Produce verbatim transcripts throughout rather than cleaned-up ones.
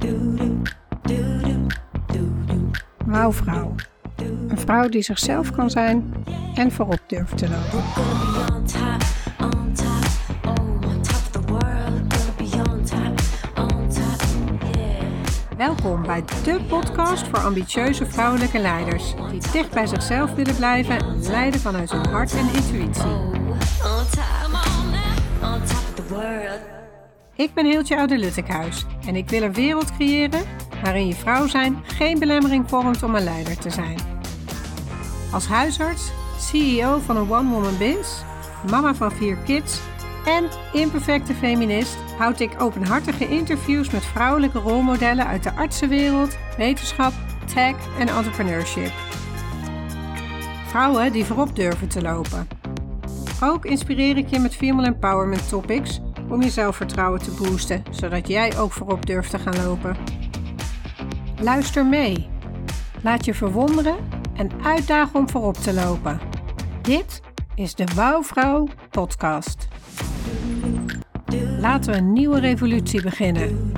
Wauwvrouw. Een vrouw die zichzelf kan zijn en voorop durft te lopen. Welkom bij de podcast voor ambitieuze vrouwelijke leiders die dicht bij zichzelf willen blijven en leiden vanuit hun hart en intuïtie. Ik ben Hiltje Oude-Luttekhuis en ik wil een wereld creëren waarin je vrouw zijn geen belemmering vormt om een leider te zijn. Als huisarts, C E O van een one-woman biz, mama van vier kids en imperfecte feminist houd ik openhartige interviews met vrouwelijke rolmodellen uit de artsenwereld, wetenschap, tech en entrepreneurship. Vrouwen die voorop durven te lopen. Ook inspireer ik je met female empowerment topics om je zelfvertrouwen te boosten, zodat jij ook voorop durft te gaan lopen. Luister mee. Laat je verwonderen en uitdagen om voorop te lopen. Dit is de Wauwvrouw podcast. Laten we een nieuwe revolutie beginnen.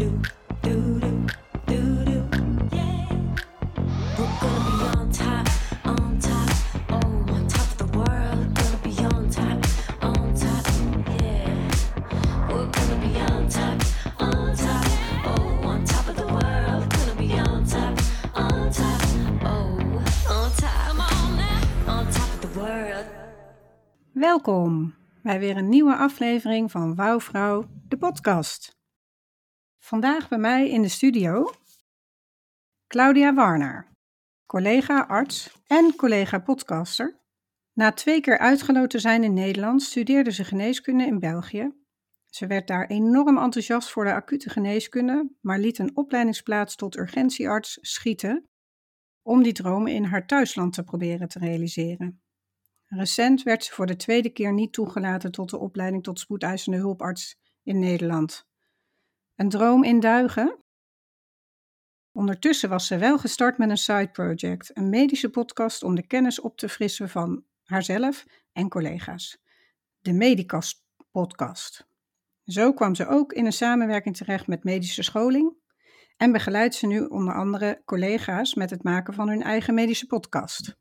Welkom bij weer een nieuwe aflevering van Wauwvrouw, de podcast. Vandaag bij mij in de studio Claudia Warner, collega arts en collega podcaster. Na twee keer uitgeloot te zijn in Nederland studeerde ze geneeskunde in België. Ze werd daar enorm enthousiast voor de acute geneeskunde, maar liet een opleidingsplaats tot urgentiearts schieten om die droom in haar thuisland te proberen te realiseren. Recent werd ze voor de tweede keer niet toegelaten tot de opleiding tot spoedeisende hulparts in Nederland. Een droom in duigen? Ondertussen was ze wel gestart met een side project, een medische podcast om de kennis op te frissen van haarzelf en collega's. De Medicast podcast. Zo kwam ze ook in een samenwerking terecht met medische scholing en begeleidt ze nu onder andere collega's met het maken van hun eigen medische podcast.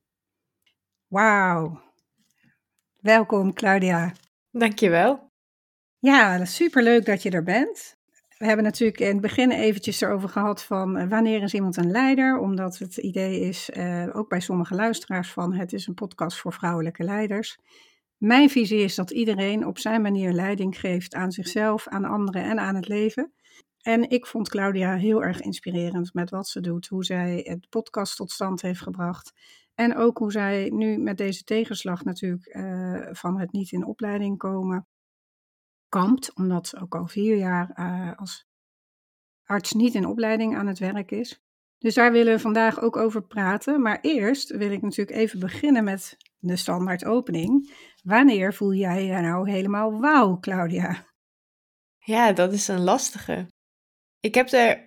Wauw! Welkom Claudia. Dankjewel. Ja, superleuk dat je er bent. We hebben natuurlijk in het begin eventjes erover gehad van uh, wanneer is iemand een leider, omdat het idee is, uh, ook bij sommige luisteraars, van het is een podcast voor vrouwelijke leiders. Mijn visie is dat iedereen op zijn manier leiding geeft aan zichzelf, aan anderen en aan het leven. En ik vond Claudia heel erg inspirerend met wat ze doet, hoe zij het podcast tot stand heeft gebracht. En ook hoe zij nu met deze tegenslag natuurlijk uh, van het niet in opleiding komen kampt, omdat ze ook al vier jaar uh, als arts niet in opleiding aan het werk is. Dus daar willen we vandaag ook over praten. Maar eerst wil ik natuurlijk even beginnen met de standaard opening. Wanneer voel jij je nou helemaal wauw, Claudia? Ja, dat is een lastige. Ik heb er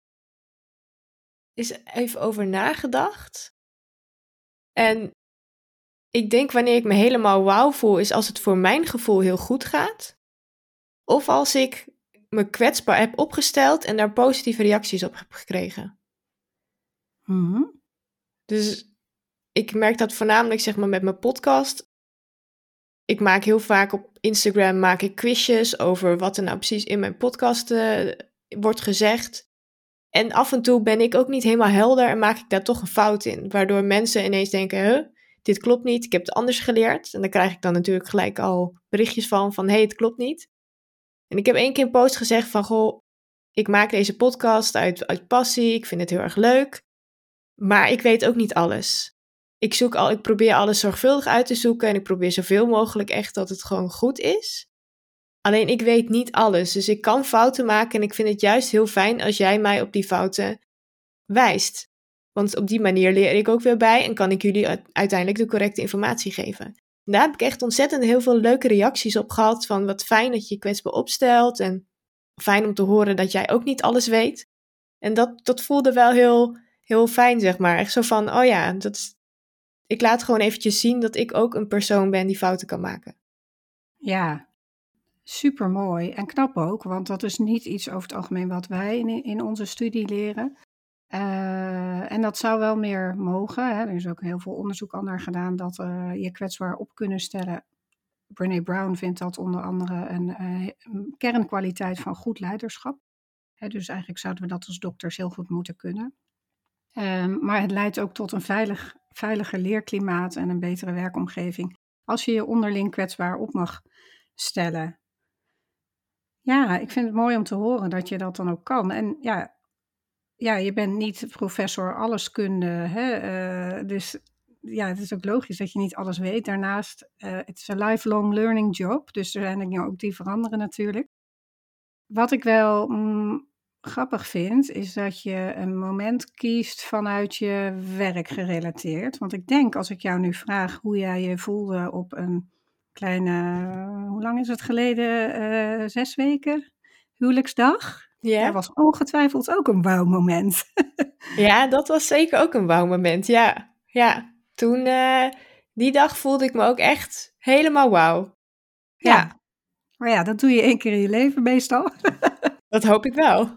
eens even over nagedacht. En ik denk wanneer ik me helemaal wauw voel, is als het voor mijn gevoel heel goed gaat. Of als ik me kwetsbaar heb opgesteld en daar positieve reacties op heb gekregen. Mm-hmm. Dus ik merk dat voornamelijk zeg maar met mijn podcast. Ik maak heel vaak op Instagram maak ik quizjes over wat er nou precies in mijn podcast uh, wordt gezegd. En af en toe ben ik ook niet helemaal helder en maak ik daar toch een fout in. Waardoor mensen ineens denken, huh, dit klopt niet, ik heb het anders geleerd. En daar krijg ik dan natuurlijk gelijk al berichtjes van, van hé, hey, het klopt niet. En ik heb één keer een post gezegd van, goh, ik maak deze podcast uit, uit passie, ik vind het heel erg leuk. Maar ik weet ook niet alles. Ik, zoek al, ik probeer alles zorgvuldig uit te zoeken en ik probeer zoveel mogelijk echt dat het gewoon goed is. Alleen ik weet niet alles, dus ik kan fouten maken en ik vind het juist heel fijn als jij mij op die fouten wijst. Want op die manier leer ik ook weer bij en kan ik jullie uiteindelijk de correcte informatie geven. En daar heb ik echt ontzettend heel veel leuke reacties op gehad van wat fijn dat je je kwetsbaar opstelt en fijn om te horen dat jij ook niet alles weet. En dat, dat voelde wel heel, heel fijn, zeg maar. Echt zo van, oh ja, dat is, ik laat gewoon eventjes zien dat ik ook een persoon ben die fouten kan maken. Ja, Super mooi en knap ook, want dat is niet iets over het algemeen wat wij in, in onze studie leren. Uh, en dat zou wel meer mogen. Hè. Er is ook heel veel onderzoek al naar gedaan dat uh, je kwetsbaar op kunnen stellen. Brené Brown vindt dat onder andere een, uh, een kernkwaliteit van goed leiderschap. Hè, dus eigenlijk zouden we dat als dokters heel goed moeten kunnen. Um, maar het leidt ook tot een veilig, veiliger leerklimaat en een betere werkomgeving. Als je je onderling kwetsbaar op mag stellen. Ja, ik vind het mooi om te horen dat je dat dan ook kan. En ja, ja je bent niet professor alleskunde. Hè? Uh, dus ja, het is ook logisch dat je niet alles weet. Daarnaast, uh, het is een lifelong learning job. Dus er zijn dingen ook die veranderen natuurlijk. Wat ik wel mm, grappig vind, is dat je een moment kiest vanuit je werk gerelateerd. Want ik denk, als ik jou nu vraag hoe jij je voelde op een kleine, hoe lang is het geleden? Uh, zes weken? Huwelijksdag? Ja. Dat was ongetwijfeld ook een wauw-moment. Ja, dat was zeker ook een wauw-moment, ja. Ja, toen, uh, die dag voelde ik me ook echt helemaal wauw. Ja. ja. Maar ja, dat doe je één keer in je leven meestal. Dat hoop ik wel.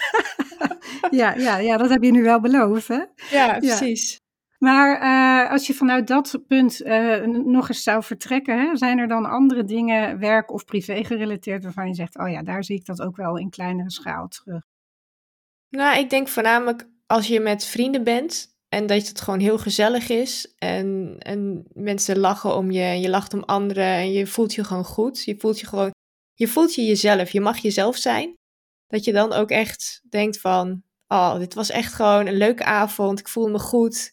ja, ja, ja, dat heb je nu wel beloofd, hè? Ja, precies. Ja. Maar uh, als je vanuit dat punt uh, nog eens zou vertrekken, hè, zijn er dan andere dingen, werk of privé gerelateerd, waarvan je zegt, oh ja, daar zie ik dat ook wel in kleinere schaal terug? Nou, ik denk voornamelijk als je met vrienden bent en dat het gewoon heel gezellig is en, en mensen lachen om je en je lacht om anderen en je voelt je gewoon goed. Je voelt je gewoon, je voelt je jezelf, je mag jezelf zijn. Dat je dan ook echt denkt van, oh, dit was echt gewoon een leuke avond, ik voel me goed.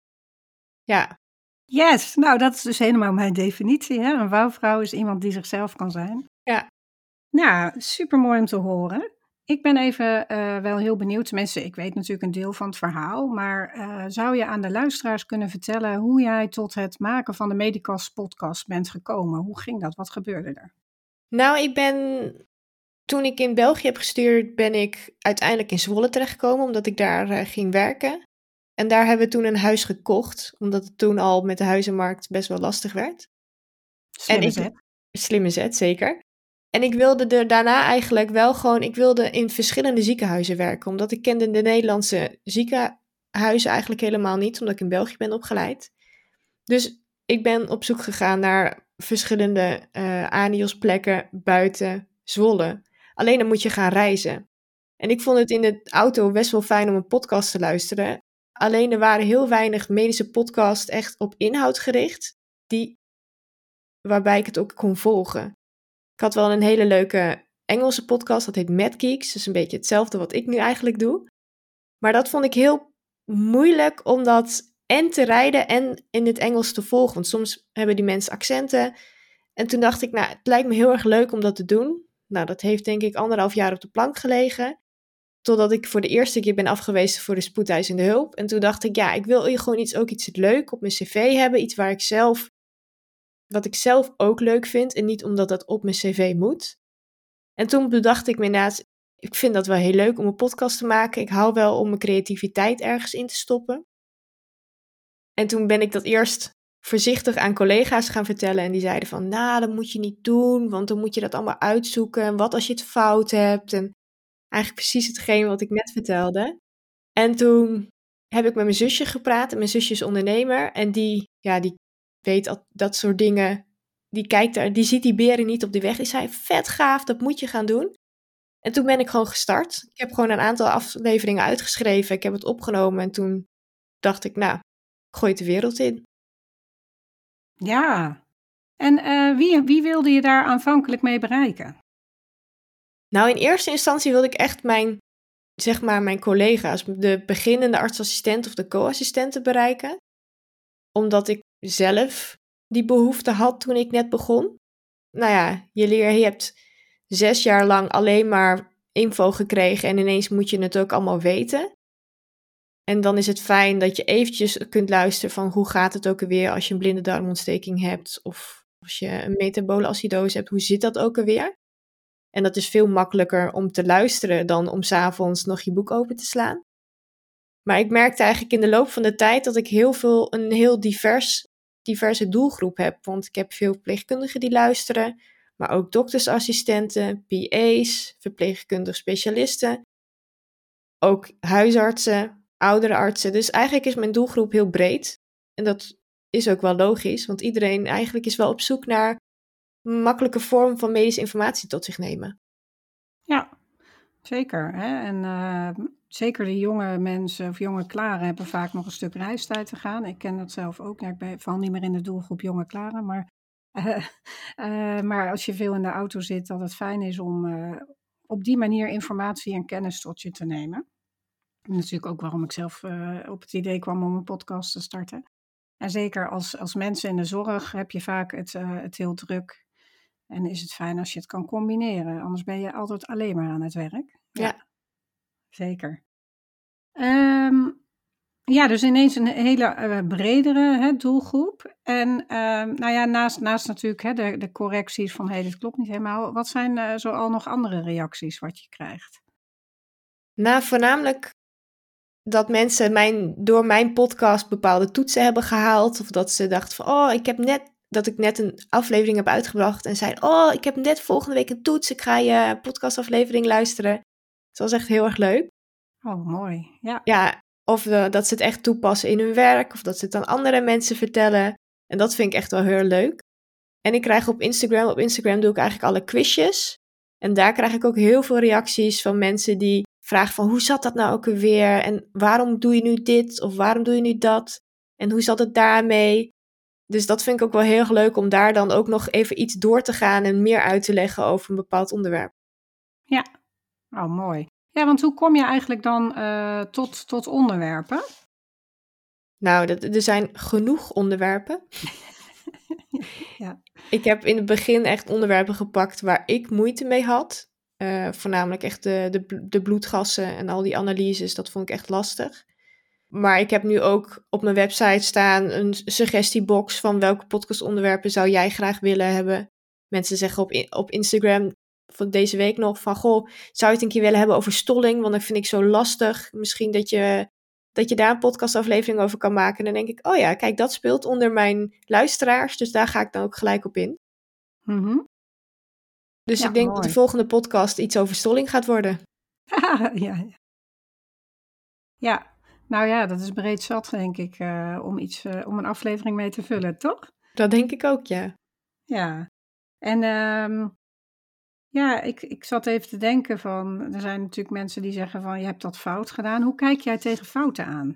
Ja. Yes, nou dat is dus helemaal mijn definitie. Hè? Een wauwvrouw is iemand die zichzelf kan zijn. Ja. Nou, super mooi om te horen. Ik ben even uh, wel heel benieuwd, tenminste ik weet natuurlijk een deel van het verhaal, maar uh, zou je aan de luisteraars kunnen vertellen hoe jij tot het maken van de Medicas podcast bent gekomen? Hoe ging dat? Wat gebeurde er? Nou, ik ben, toen ik in België heb gestudeerd, ben ik uiteindelijk in Zwolle terechtgekomen, omdat ik daar uh, ging werken. En daar hebben we toen een huis gekocht, omdat het toen al met de huizenmarkt best wel lastig werd. Slimme en ik, zet. Slimme zet, zeker. En ik wilde er daarna eigenlijk wel gewoon, ik wilde in verschillende ziekenhuizen werken, omdat ik kende de Nederlandse ziekenhuizen eigenlijk helemaal niet, omdat ik in België ben opgeleid. Dus ik ben op zoek gegaan naar verschillende uh, A N I O S-plekken buiten Zwolle. Alleen dan moet je gaan reizen. En ik vond het in de auto best wel fijn om een podcast te luisteren. Alleen er waren heel weinig medische podcasts echt op inhoud gericht, die, waarbij ik het ook kon volgen. Ik had wel een hele leuke Engelse podcast, dat heet Mad Geeks. Dat is een beetje hetzelfde wat ik nu eigenlijk doe. Maar dat vond ik heel moeilijk om dat en te rijden en in het Engels te volgen. Want soms hebben die mensen accenten. En toen dacht ik, nou, het lijkt me heel erg leuk om dat te doen. Nou, dat heeft denk ik anderhalf jaar op de plank gelegen. Totdat ik voor de eerste keer ben afgewezen voor de spoedeisende hulp. En toen dacht ik, ja, ik wil gewoon iets, ook iets leuk op mijn cv hebben. Iets waar ik zelf, wat ik zelf ook leuk vind. En niet omdat dat op mijn cv moet. En toen bedacht ik me inderdaad, ik vind dat wel heel leuk om een podcast te maken. Ik hou wel om mijn creativiteit ergens in te stoppen. En toen ben ik dat eerst voorzichtig aan collega's gaan vertellen. En die zeiden van, nou, dat moet je niet doen. Want dan moet je dat allemaal uitzoeken. En wat als je het fout hebt? En eigenlijk precies hetgeen wat ik net vertelde. En toen heb ik met mijn zusje gepraat. En mijn zusje is ondernemer. En die, ja, die weet dat, dat soort dingen. Die kijkt daar, die ziet die beren niet op de weg. Die zei, vet gaaf, dat moet je gaan doen. En toen ben ik gewoon gestart. Ik heb gewoon een aantal afleveringen uitgeschreven. Ik heb het opgenomen. En toen dacht ik, nou, gooi het de wereld in. Ja. En uh, wie, wie wilde je daar aanvankelijk mee bereiken? Nou, in eerste instantie wilde ik echt mijn, zeg maar, mijn collega's, de beginnende artsassistent of de co-assistenten bereiken. Omdat ik zelf die behoefte had toen ik net begon. Nou ja, je leert, je hebt zes jaar lang alleen maar info gekregen en ineens moet je het ook allemaal weten. En dan is het fijn dat je eventjes kunt luisteren van hoe gaat het ook alweer als je een blinde darmontsteking hebt. Of als je een metabole acidose hebt, hoe zit dat ook alweer? En dat is veel makkelijker om te luisteren dan om 's avonds nog je boek open te slaan. Maar ik merkte eigenlijk in de loop van de tijd dat ik heel veel, een heel divers, diverse doelgroep heb. Want ik heb veel verpleegkundigen die luisteren, maar ook doktersassistenten, P A's, verpleegkundig specialisten, ook huisartsen, oudere artsen. Dus eigenlijk is mijn doelgroep heel breed. En dat is ook wel logisch, want iedereen eigenlijk is wel op zoek naar een makkelijke vorm van medische informatie tot zich nemen. Ja, zeker. Hè? En uh, zeker de jonge mensen of jonge klaren hebben vaak nog een stuk reistijd te gaan. Ik ken dat zelf ook. Ja, ik ben, val niet meer in de doelgroep jonge klaren. Maar, uh, uh, maar als je veel in de auto zit, dat het fijn is om uh, op die manier informatie en kennis tot je te nemen. En natuurlijk ook waarom ik zelf uh, op het idee kwam om een podcast te starten. En zeker als, als mensen in de zorg heb je vaak het, uh, het heel druk. En is het fijn als je het kan combineren. Anders ben je altijd alleen maar aan het werk. Ja, Ja. zeker. Um, ja, dus ineens een hele uh, bredere hè, doelgroep. En um, nou ja, naast, naast natuurlijk hè, de, de correcties van hé, dit klopt niet helemaal. Wat zijn uh, zoal nog andere reacties wat je krijgt? Nou, voornamelijk dat mensen mijn, door mijn podcast bepaalde toetsen hebben gehaald. Of dat ze dachten van, oh, ik heb net, dat ik net een aflevering heb uitgebracht. En zeiden, oh, ik heb net volgende week een toets. Ik ga je podcastaflevering luisteren. Dat was echt heel erg leuk. Oh, mooi. Ja. Ja, of uh, dat ze het echt toepassen in hun werk. Of dat ze het aan andere mensen vertellen. En dat vind ik echt wel heel leuk. En ik krijg op Instagram, op Instagram doe ik eigenlijk alle quizjes. En daar krijg ik ook heel veel reacties van mensen die vragen van, hoe zat dat nou ook alweer? En waarom doe je nu dit? Of waarom doe je nu dat? En hoe zat het daarmee? Dus dat vind ik ook wel heel erg leuk om daar dan ook nog even iets door te gaan en meer uit te leggen over een bepaald onderwerp. Ja, oh mooi. Ja, want hoe kom je eigenlijk dan uh, tot, tot onderwerpen? Nou, dat, er zijn genoeg onderwerpen. Ja. Ik heb in het begin echt onderwerpen gepakt waar ik moeite mee had. Uh, voornamelijk echt de, de, de bloedgassen en al die analyses, dat vond ik echt lastig. Maar ik heb nu ook op mijn website staan een suggestiebox van welke podcastonderwerpen zou jij graag willen hebben. Mensen zeggen op, op Instagram van deze week nog van, goh, zou je het een keer willen hebben over stolling? Want dat vind ik zo lastig. Misschien dat je, dat je daar een podcastaflevering over kan maken. En dan denk ik, oh ja, kijk, dat speelt onder mijn luisteraars. Dus daar ga ik dan ook gelijk op in. Mm-hmm. Dus ja, ik denk mooi. dat de volgende podcast iets over stolling gaat worden. ja, ja. ja, nou ja, dat is breed zat, denk ik, uh, om, iets, uh, om een aflevering mee te vullen, toch? Dat denk ik ook, ja. Ja, en um, ja, ik, ik zat even te denken van, er zijn natuurlijk mensen die zeggen van, je hebt dat fout gedaan. Hoe kijk jij tegen fouten aan?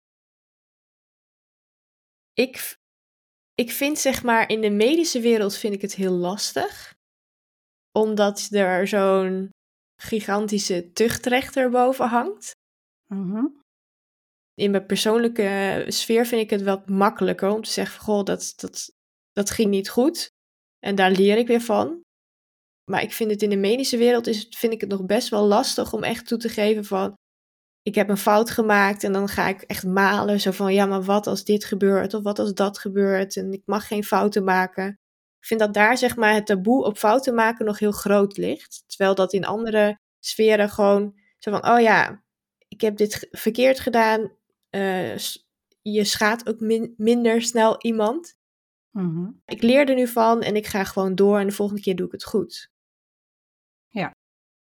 Ik, ik vind zeg maar, in de medische wereld vind ik het heel lastig. Omdat er zo'n gigantische tuchtrechter boven hangt. Mm-hmm. In mijn persoonlijke sfeer vind ik het wel makkelijker om te zeggen van, goh, dat, dat, dat ging niet goed. En daar leer ik weer van. Maar ik vind het in de medische wereld, is, vind ik het nog best wel lastig om echt toe te geven van, ik heb een fout gemaakt en dan ga ik echt malen. Zo van, ja, maar wat als dit gebeurt of wat als dat gebeurt en ik mag geen fouten maken. Ik vind dat daar zeg maar het taboe op fouten maken nog heel groot ligt. Terwijl dat in andere sferen gewoon zo van, oh ja, ik heb dit verkeerd gedaan. Uh, je schaadt ook min- minder snel iemand. Mm-hmm. Ik leer er nu van en ik ga gewoon door en de volgende keer doe ik het goed. Ja.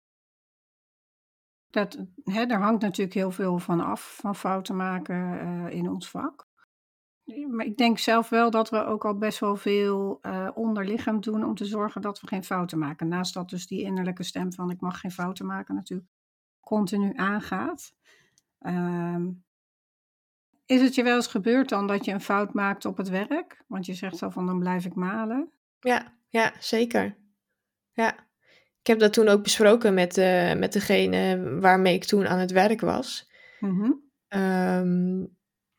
Dat, hè, daar hangt natuurlijk heel veel van af, van fouten maken uh, in ons vak. Maar ik denk zelf wel dat we ook al best wel veel uh, onderliggend doen om te zorgen dat we geen fouten maken. Naast dat dus die innerlijke stem van ik mag geen fouten maken natuurlijk continu aangaat. Um, is het je wel eens gebeurd dan dat je een fout maakt op het werk? Want je zegt al van dan blijf ik malen. Ja, ja, zeker. Ja. Ik heb dat toen ook besproken met, uh, met degene waarmee ik toen aan het werk was. Mm-hmm. Um,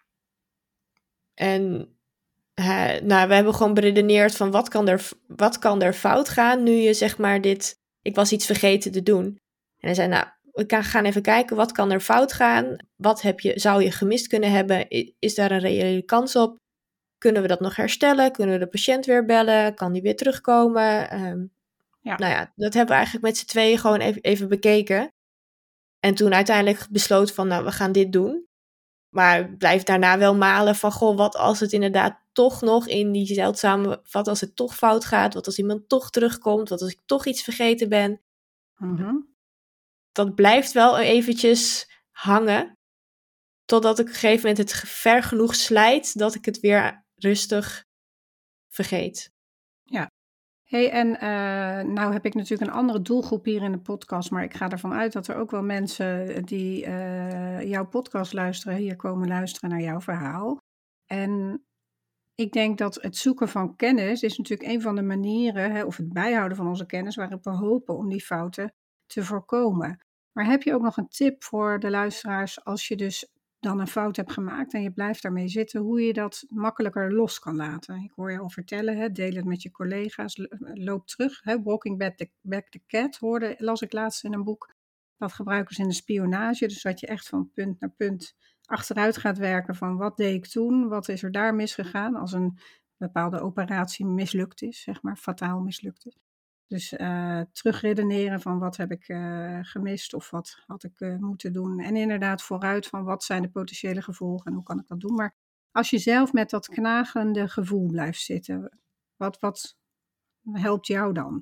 en uh, nou, we hebben gewoon beredeneerd van wat kan, er, wat kan er fout gaan nu je zeg maar dit, ik was iets vergeten te doen. En hij zei, nou, we gaan even kijken, wat kan er fout gaan? Wat heb je, zou je gemist kunnen hebben? Is daar een reële kans op? Kunnen we dat nog herstellen? Kunnen we de patiënt weer bellen? Kan die weer terugkomen? Um, ja. Nou ja, dat hebben we eigenlijk met z'n tweeën gewoon even, even bekeken. En toen uiteindelijk besloten van, nou, we gaan dit doen. Maar blijf daarna wel malen van, goh, wat als het inderdaad toch nog in die zeldzame, wat als het toch fout gaat, wat als iemand toch terugkomt, wat als ik toch iets vergeten ben. Mm-hmm. Dat blijft wel eventjes hangen, totdat ik op een gegeven moment het ver genoeg slijt, dat ik het weer rustig vergeet. Ja. Hey, en uh, nou heb ik natuurlijk een andere doelgroep hier in de podcast, maar ik ga ervan uit dat er ook wel mensen die uh, jouw podcast luisteren, hier komen luisteren naar jouw verhaal. En ik denk dat het zoeken van kennis is natuurlijk een van de manieren, hè, of het bijhouden van onze kennis, waarop we hopen om die fouten te voorkomen. Maar heb je ook nog een tip voor de luisteraars als je dus dan een fout hebt gemaakt en je blijft daarmee zitten, hoe je dat makkelijker los kan laten? Ik hoor je al vertellen, hè, deel het met je collega's, loop terug. Hè, walking back the, back the cat, hoorde, las ik laatst in een boek. Dat gebruiken ze in de spionage, dus dat je echt van punt naar punt achteruit gaat werken van wat deed ik toen, wat is er daar misgegaan als een bepaalde operatie mislukt is, zeg maar, fataal mislukt is. Dus uh, terugredeneren van wat heb ik uh, gemist of wat had ik uh, moeten doen. En inderdaad vooruit van wat zijn de potentiële gevolgen en hoe kan ik dat doen. Maar als je zelf met dat knagende gevoel blijft zitten, wat, wat helpt jou dan?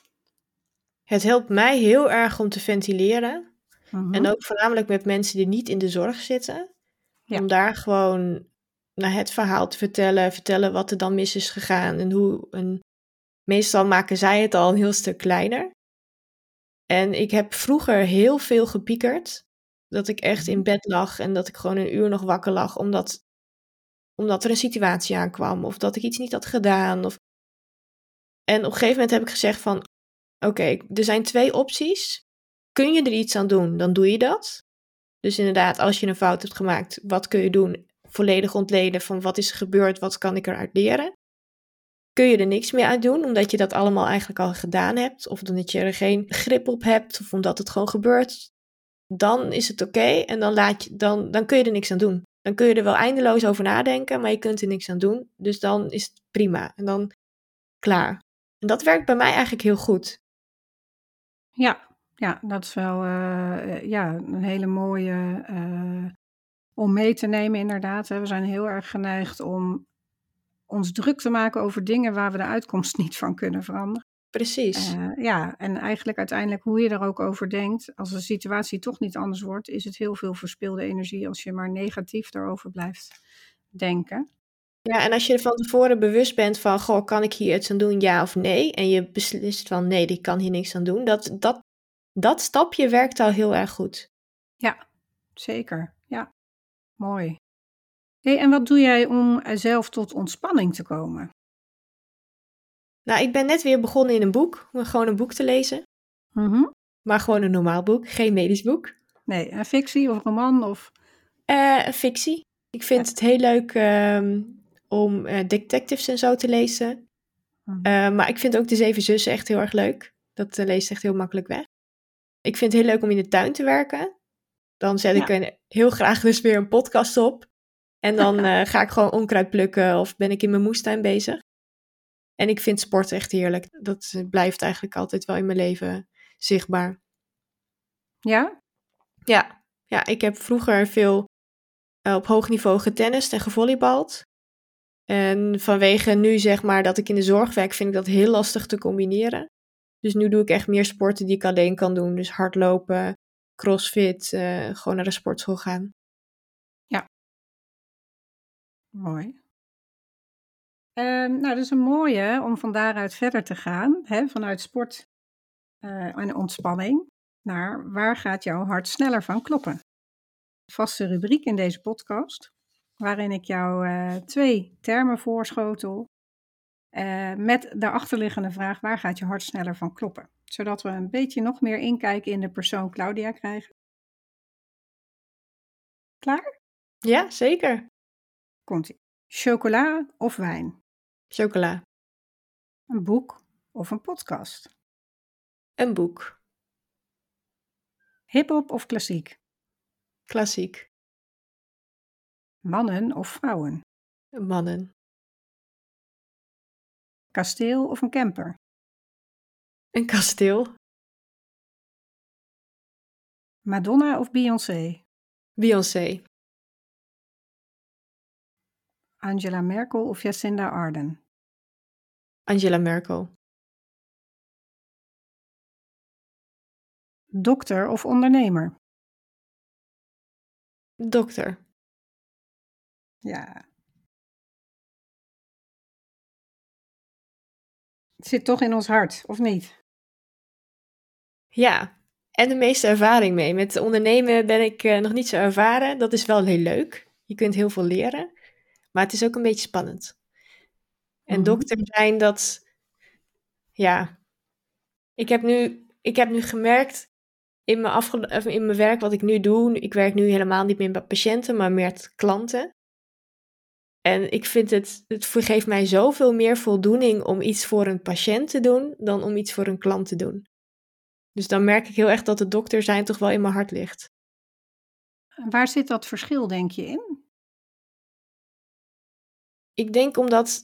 Het helpt mij heel erg om te ventileren. Mm-hmm. En ook voornamelijk met mensen die niet in de zorg zitten. Ja. Om daar gewoon naar het verhaal te vertellen. Vertellen wat er dan mis is gegaan. En hoe een... Meestal maken zij het al een heel stuk kleiner. En ik heb vroeger heel veel gepiekerd. Dat ik echt in bed lag en dat ik gewoon een uur nog wakker lag. Omdat, omdat er een situatie aankwam. Of dat ik iets niet had gedaan. Of... En op een gegeven moment heb ik gezegd van... Oké, okay, er zijn twee opties. Kun je er iets aan doen, dan doe je dat. Dus inderdaad, als je een fout hebt gemaakt, wat kun je doen? Volledig ontleden van wat is er gebeurd, wat kan ik eruit leren? Kun je er niks meer aan doen, omdat je dat allemaal eigenlijk al gedaan hebt, of omdat je er geen grip op hebt, of omdat het gewoon gebeurt, dan is het oké okay, en dan, laat je, dan, dan kun je er niks aan doen. Dan kun je er wel eindeloos over nadenken, maar je kunt er niks aan doen. Dus dan is het prima en dan klaar. En dat werkt bij mij eigenlijk heel goed. Ja, ja, dat is wel uh, ja, een hele mooie uh, om mee te nemen inderdaad. Hè. We zijn heel erg geneigd om ons druk te maken over dingen waar we de uitkomst niet van kunnen veranderen. Precies. Uh, ja, en eigenlijk uiteindelijk hoe je er ook over denkt, als de situatie toch niet anders wordt, is het heel veel verspilde energie als je maar negatief erover blijft denken. Ja, en als je er van tevoren bewust bent van, goh, kan ik hier iets aan doen, ja of nee? En je beslist van, nee, ik kan hier niks aan doen. Dat, dat, dat stapje werkt al heel erg goed. Ja, zeker. Ja, mooi. Hey, en wat doe jij om zelf tot ontspanning te komen? Nou, ik ben net weer begonnen in een boek, om gewoon een boek te lezen. Mm-hmm. Maar gewoon een normaal boek, geen medisch boek. Nee, een fictie of roman of... Uh, een fictie. Ik vind ja. het heel leuk um, om uh, detectives en zo te lezen. Mm-hmm. Uh, maar ik vind ook De Zeven Zussen echt heel erg leuk. Dat uh, leest echt heel makkelijk weg. Ik vind het heel leuk om in de tuin te werken. Dan zet ja. ik een, heel graag dus weer een podcast op. En dan uh, ga ik gewoon onkruid plukken of ben ik in mijn moestuin bezig. En ik vind sport echt heerlijk. Dat uh, blijft eigenlijk altijd wel in mijn leven zichtbaar. Ja? Ja, ja ik heb vroeger veel uh, op hoog niveau getennist en gevolleybald. En vanwege nu zeg maar dat ik in de zorg werk, vind ik dat heel lastig te combineren. Dus nu doe ik echt meer sporten die ik alleen kan doen. Dus hardlopen, crossfit, uh, gewoon naar de sportschool gaan. Ja. Mooi. Uh, nou, dat is een mooie om van daaruit verder te gaan. Hè, vanuit sport uh, en ontspanning naar waar gaat jouw hart sneller van kloppen? Vaste rubriek in deze podcast, waarin ik jou uh, twee termen voorschotel. Uh, met de achterliggende vraag, waar gaat je hart sneller van kloppen? Zodat we een beetje nog meer inkijken in de persoon Claudia krijgen. Klaar? Ja, zeker. Komt-ie. Chocola of wijn? Chocola. Een boek of een podcast? Een boek. Hip-hop of klassiek? Klassiek. Mannen of vrouwen? Mannen. Kasteel of een camper? Een kasteel. Madonna of Beyoncé? Beyoncé. Angela Merkel of Jacinda Ardern? Angela Merkel. Dokter of ondernemer? Dokter. Ja. Het zit toch in ons hart, of niet? Ja, en de meeste ervaring mee. Met ondernemen ben ik uh, nog niet zo ervaren. Dat is wel heel leuk. Je kunt heel veel leren. Maar het is ook een beetje spannend. En Mhm. dokter zijn, dat... Ja. Ik heb nu, ik heb nu gemerkt in mijn, afge- of in mijn werk wat ik nu doe. Ik werk nu helemaal niet meer met patiënten, maar meer met klanten. En ik vind het, het geeft mij zoveel meer voldoening om iets voor een patiënt te doen dan om iets voor een klant te doen. Dus dan merk ik heel erg dat het dokter zijn toch wel in mijn hart ligt. Waar zit dat verschil, denk je, in? Ik denk omdat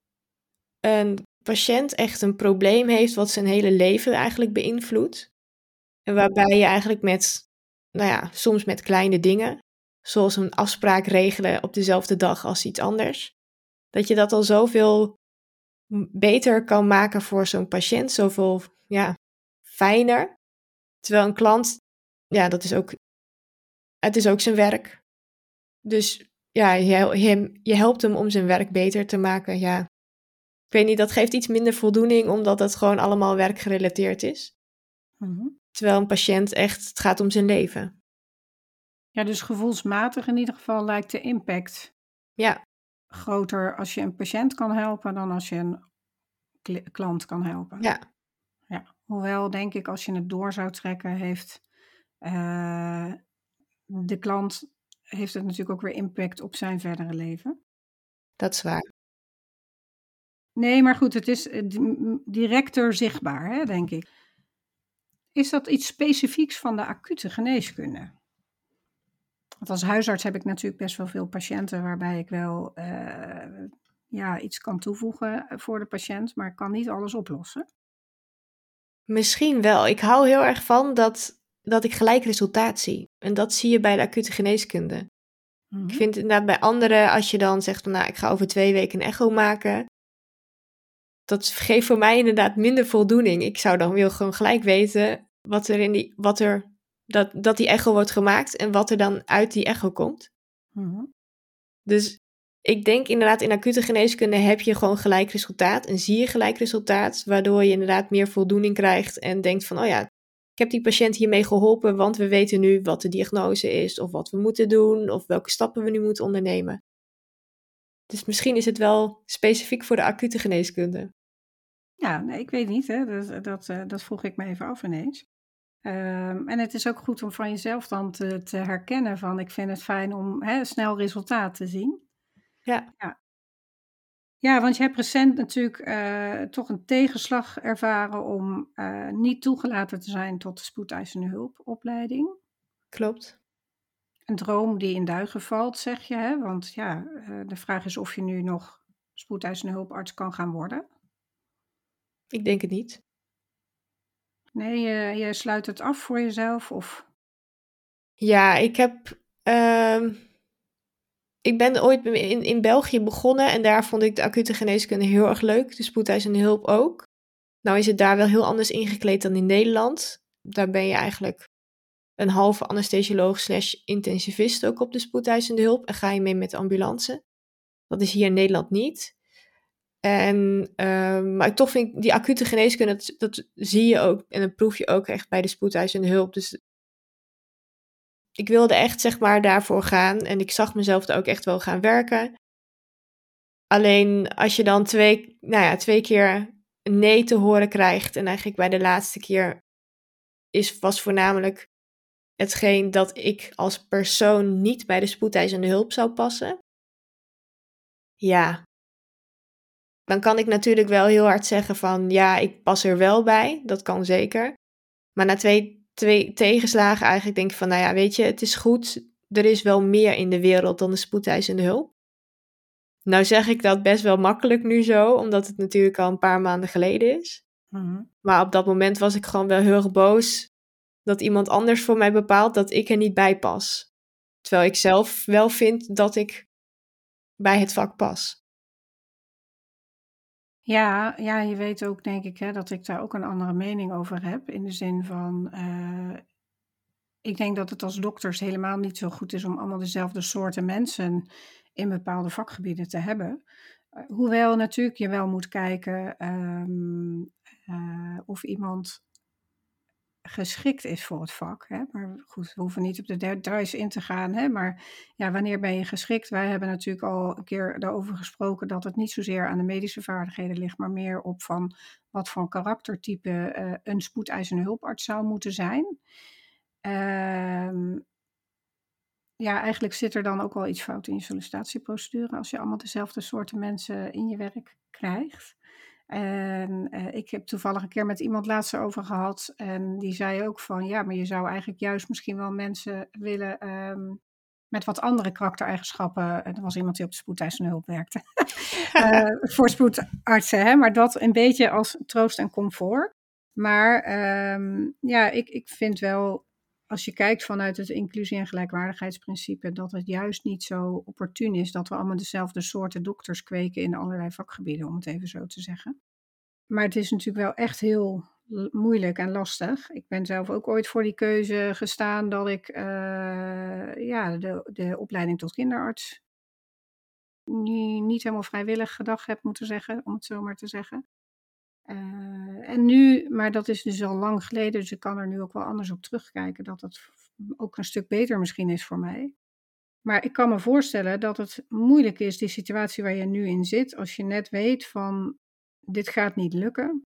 een patiënt echt een probleem heeft wat zijn hele leven eigenlijk beïnvloedt. En waarbij je eigenlijk met, nou ja, soms met kleine dingen, zoals een afspraak regelen op dezelfde dag als iets anders, dat je dat al zoveel beter kan maken voor zo'n patiënt, zoveel, ja, fijner. Terwijl een klant, ja, dat is ook, het is ook zijn werk. Dus ja, je, je, je helpt hem om zijn werk beter te maken, ja. Ik weet niet, dat geeft iets minder voldoening, omdat het gewoon allemaal werkgerelateerd is. Mhm. Terwijl een patiënt echt, het gaat om zijn leven. Ja, dus gevoelsmatig in ieder geval lijkt de impact Ja, groter als je een patiënt kan helpen dan als je een kli- klant kan helpen. ja, Ja. Hoewel, denk ik, als je het door zou trekken, heeft eh, de klant heeft het natuurlijk ook weer impact op zijn verdere leven. dat is waar. Nee, maar goed, het is eh, di- m- directer zichtbaar, hè, denk ik. Is dat iets specifieks van de acute geneeskunde? Want als huisarts heb ik natuurlijk best wel veel patiënten waarbij ik wel eh, ja, iets kan toevoegen voor de patiënt, maar ik kan niet alles oplossen. Misschien wel. Ik hou heel erg van dat, dat ik gelijk resultaat zie. En dat zie je bij de acute geneeskunde. Mhm. Ik vind inderdaad bij anderen, als je dan zegt van, nou, ik ga over twee weken een echo maken, dat geeft voor mij inderdaad minder voldoening. Ik zou dan wil gewoon gelijk weten wat er in die, wat er, dat, dat die echo wordt gemaakt en wat er dan uit die echo komt. Mhm. Dus ik denk inderdaad in acute geneeskunde heb je gewoon gelijk resultaat en zie je gelijk resultaat, waardoor je inderdaad meer voldoening krijgt en denkt van, oh ja, ik heb die patiënt hiermee geholpen, want we weten nu wat de diagnose is of wat we moeten doen of welke stappen we nu moeten ondernemen. Dus misschien is het wel specifiek voor de acute geneeskunde. Ja, nee, ik weet niet, hè. Dat, dat, eh, dat vroeg ik me even af ineens. Ehm, en het is ook goed om van jezelf dan te, te herkennen van ik vind het fijn om hè, snel resultaat te zien. Ja, Ja. Ja, want je hebt recent natuurlijk eh, toch een tegenslag ervaren om eh, niet toegelaten te zijn tot de spoedeisende hulpopleiding. klopt. Een droom die in duigen valt, zeg je, hè? Want ja, eh, de vraag is of je nu nog spoedeisende hulparts kan gaan worden. Ik denk het niet. Nee, je, je sluit het af voor jezelf of... Ja, ik heb. ehm, ik ben ooit in, in België begonnen en daar vond ik de acute geneeskunde heel erg leuk. De spoedeisende hulp ook. Nou is het daar wel heel anders ingekleed dan in Nederland. Daar ben je eigenlijk een halve anesthesioloog slash intensivist ook op de spoedeisende hulp. En ga je mee met de ambulance. Dat is hier in Nederland niet. En, ehm, maar ik toch vind ik die acute geneeskunde, dat, dat zie je ook en dat proef je ook echt bij de spoedeisende hulp. Dus ik wilde echt zeg maar daarvoor gaan en ik zag mezelf er ook echt wel gaan werken. Alleen als je dan twee, nou ja, twee keer een nee te horen krijgt en eigenlijk bij de laatste keer is, was voornamelijk hetgeen dat ik als persoon niet bij de spoedeisende hulp zou passen. Ja, dan kan ik natuurlijk wel heel hard zeggen van ja, ik pas er wel bij. Dat kan zeker. Maar na twee, twee tegenslagen eigenlijk denk ik van nou ja, weet je, het is goed. Er is wel meer in de wereld dan de spoedeisende hulp. Nou zeg ik dat best wel makkelijk nu zo, omdat het natuurlijk al een paar maanden geleden is. Mhm. Maar op dat moment was ik gewoon wel heel erg boos dat iemand anders voor mij bepaalt dat ik er niet bij pas. Terwijl ik zelf wel vind dat ik bij het vak pas. Ja, ja, je weet ook, denk ik, hè, dat ik daar ook een andere mening over heb. In de zin van, uh, ik denk dat het als dokters helemaal niet zo goed is om allemaal dezelfde soorten mensen in bepaalde vakgebieden te hebben. Uh, hoewel natuurlijk je wel moet kijken um, uh, of iemand geschikt is voor het vak. Hè? Maar goed, we hoeven niet op de details in te gaan. Hè? Maar ja, wanneer ben je geschikt? Wij hebben natuurlijk al een keer daarover gesproken dat het niet zozeer aan de medische vaardigheden ligt, maar meer op van wat voor een karaktertype uh, een spoedeisende hulparts zou moeten zijn. Uh, ja, eigenlijk zit er dan ook wel iets fout in je sollicitatieprocedure als je allemaal dezelfde soorten mensen in je werk krijgt. En uh, ik heb toevallig een keer met iemand laatst over gehad. En die zei ook van, ja, maar je zou eigenlijk juist misschien wel mensen willen um, met wat andere karaktereigenschappen. En er was iemand die op de spoedeisende hulp werkte. uh, voor spoedartsen, hè? Maar dat een beetje als troost en comfort. Maar um, ja, ik, ik vind wel, als je kijkt vanuit het inclusie- en gelijkwaardigheidsprincipe, dat het juist niet zo opportun is dat we allemaal dezelfde soorten dokters kweken in allerlei vakgebieden, om het even zo te zeggen. Maar het is natuurlijk wel echt heel l- moeilijk en lastig. Ik ben zelf ook ooit voor die keuze gestaan dat ik uh, ja, de, de opleiding tot kinderarts niet, niet helemaal vrijwillig gedag heb moeten zeggen, om het zo maar te zeggen. Uh, en nu, maar dat is dus al lang geleden, dus ik kan er nu ook wel anders op terugkijken, dat het ook een stuk beter misschien is voor mij. Maar ik kan me voorstellen dat het moeilijk is, die situatie waar je nu in zit, als je net weet van, dit gaat niet lukken.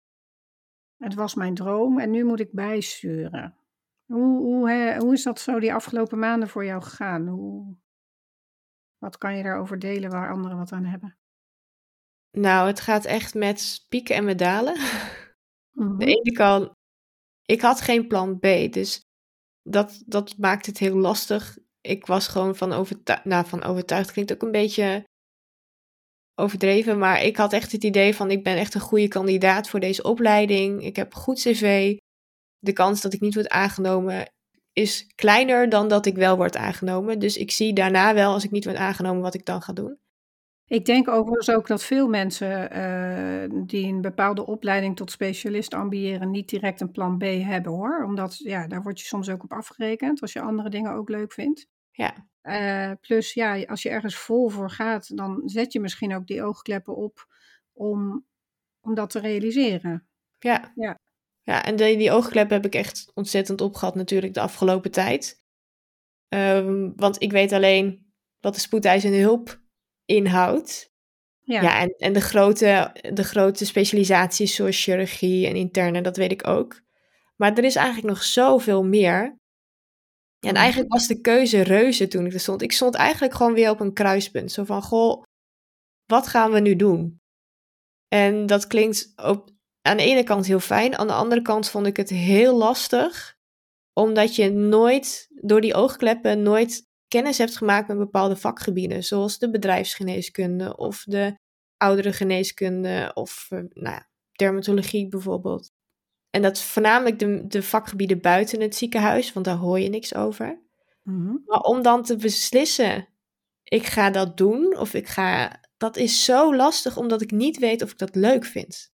Het was mijn droom en nu moet ik bijsturen. Hoe, hoe, hè, hoe is dat zo die afgelopen maanden voor jou gegaan? Hoe, wat kan je daarover delen waar anderen wat aan hebben? Nou, het gaat echt met pieken en met dalen. Mm-hmm. De ene kant, ik had geen plan B, dus dat, dat maakt het heel lastig. Ik was gewoon van overtuigd, nou van overtuigd klinkt ook een beetje overdreven, maar ik had echt het idee van ik ben echt een goede kandidaat voor deze opleiding. Ik heb een goed cv. De kans dat ik niet word aangenomen is kleiner dan dat ik wel word aangenomen. Dus ik zie daarna wel, als ik niet word aangenomen, wat ik dan ga doen. Ik denk overigens ook dat veel mensen uh, die een bepaalde opleiding tot specialist ambiëren niet direct een plan B hebben, hoor. Omdat, ja, daar word je soms ook op afgerekend als je andere dingen ook leuk vindt. Ja. Uh, plus, ja, als je ergens vol voor gaat, dan zet je misschien ook die oogkleppen op om, om dat te realiseren. Ja. Ja. Ja, en die, die oogklep heb ik echt ontzettend opgehad natuurlijk de afgelopen tijd. Um, want ik weet alleen wat de spoedeisende hulp inhoudt. Ja, ja en, en de, grote, de grote specialisaties zoals chirurgie en interne, dat weet ik ook. Maar er is eigenlijk nog zoveel meer. En eigenlijk was de keuze reuze toen ik er stond. Ik stond eigenlijk gewoon weer op een kruispunt. Zo van, goh, wat gaan we nu doen? En dat klinkt op, aan de ene kant heel fijn. Aan de andere kant vond ik het heel lastig. Omdat je nooit, door die oogkleppen, nooit kennis hebt gemaakt met bepaalde vakgebieden. Zoals de bedrijfsgeneeskunde of de ouderengeneeskunde of uh, nou ja, dermatologie bijvoorbeeld. En dat is voornamelijk de, de vakgebieden buiten het ziekenhuis, want daar hoor je niks over. Mm-hmm. Maar om dan te beslissen, ik ga dat doen of ik ga... Dat is zo lastig, omdat ik niet weet of ik dat leuk vind.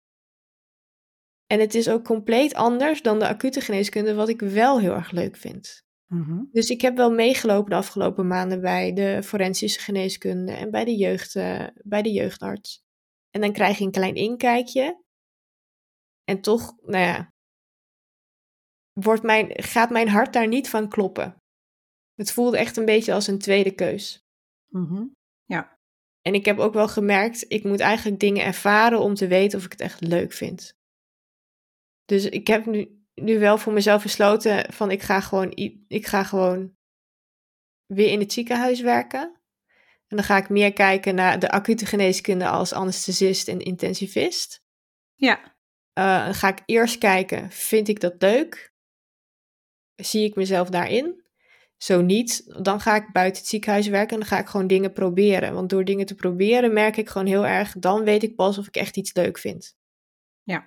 En het is ook compleet anders dan de acute geneeskunde, wat ik wel heel erg leuk vind. Mm-hmm. Dus ik heb wel meegelopen de afgelopen maanden bij de forensische geneeskunde en bij de, jeugd, uh, bij de jeugdarts. En dan krijg je een klein inkijkje. En toch, nou ja, wordt mijn, gaat mijn hart daar niet van kloppen. Het voelde echt een beetje als een tweede keus. Mm-hmm. Ja. En ik heb ook wel gemerkt, ik moet eigenlijk dingen ervaren om te weten of ik het echt leuk vind. Dus ik heb nu, nu wel voor mezelf besloten van ik ga gewoon, ik ga gewoon weer in het ziekenhuis werken. En dan ga ik meer kijken naar de acute geneeskunde als anesthesist en intensivist. Ja. Uh, dan ga ik eerst kijken, vind ik dat leuk? Zie ik mezelf daarin? Zo niet, dan ga ik buiten het ziekenhuis werken en dan ga ik gewoon dingen proberen. Want door dingen te proberen merk ik gewoon heel erg, dan weet ik pas of ik echt iets leuk vind. Ja.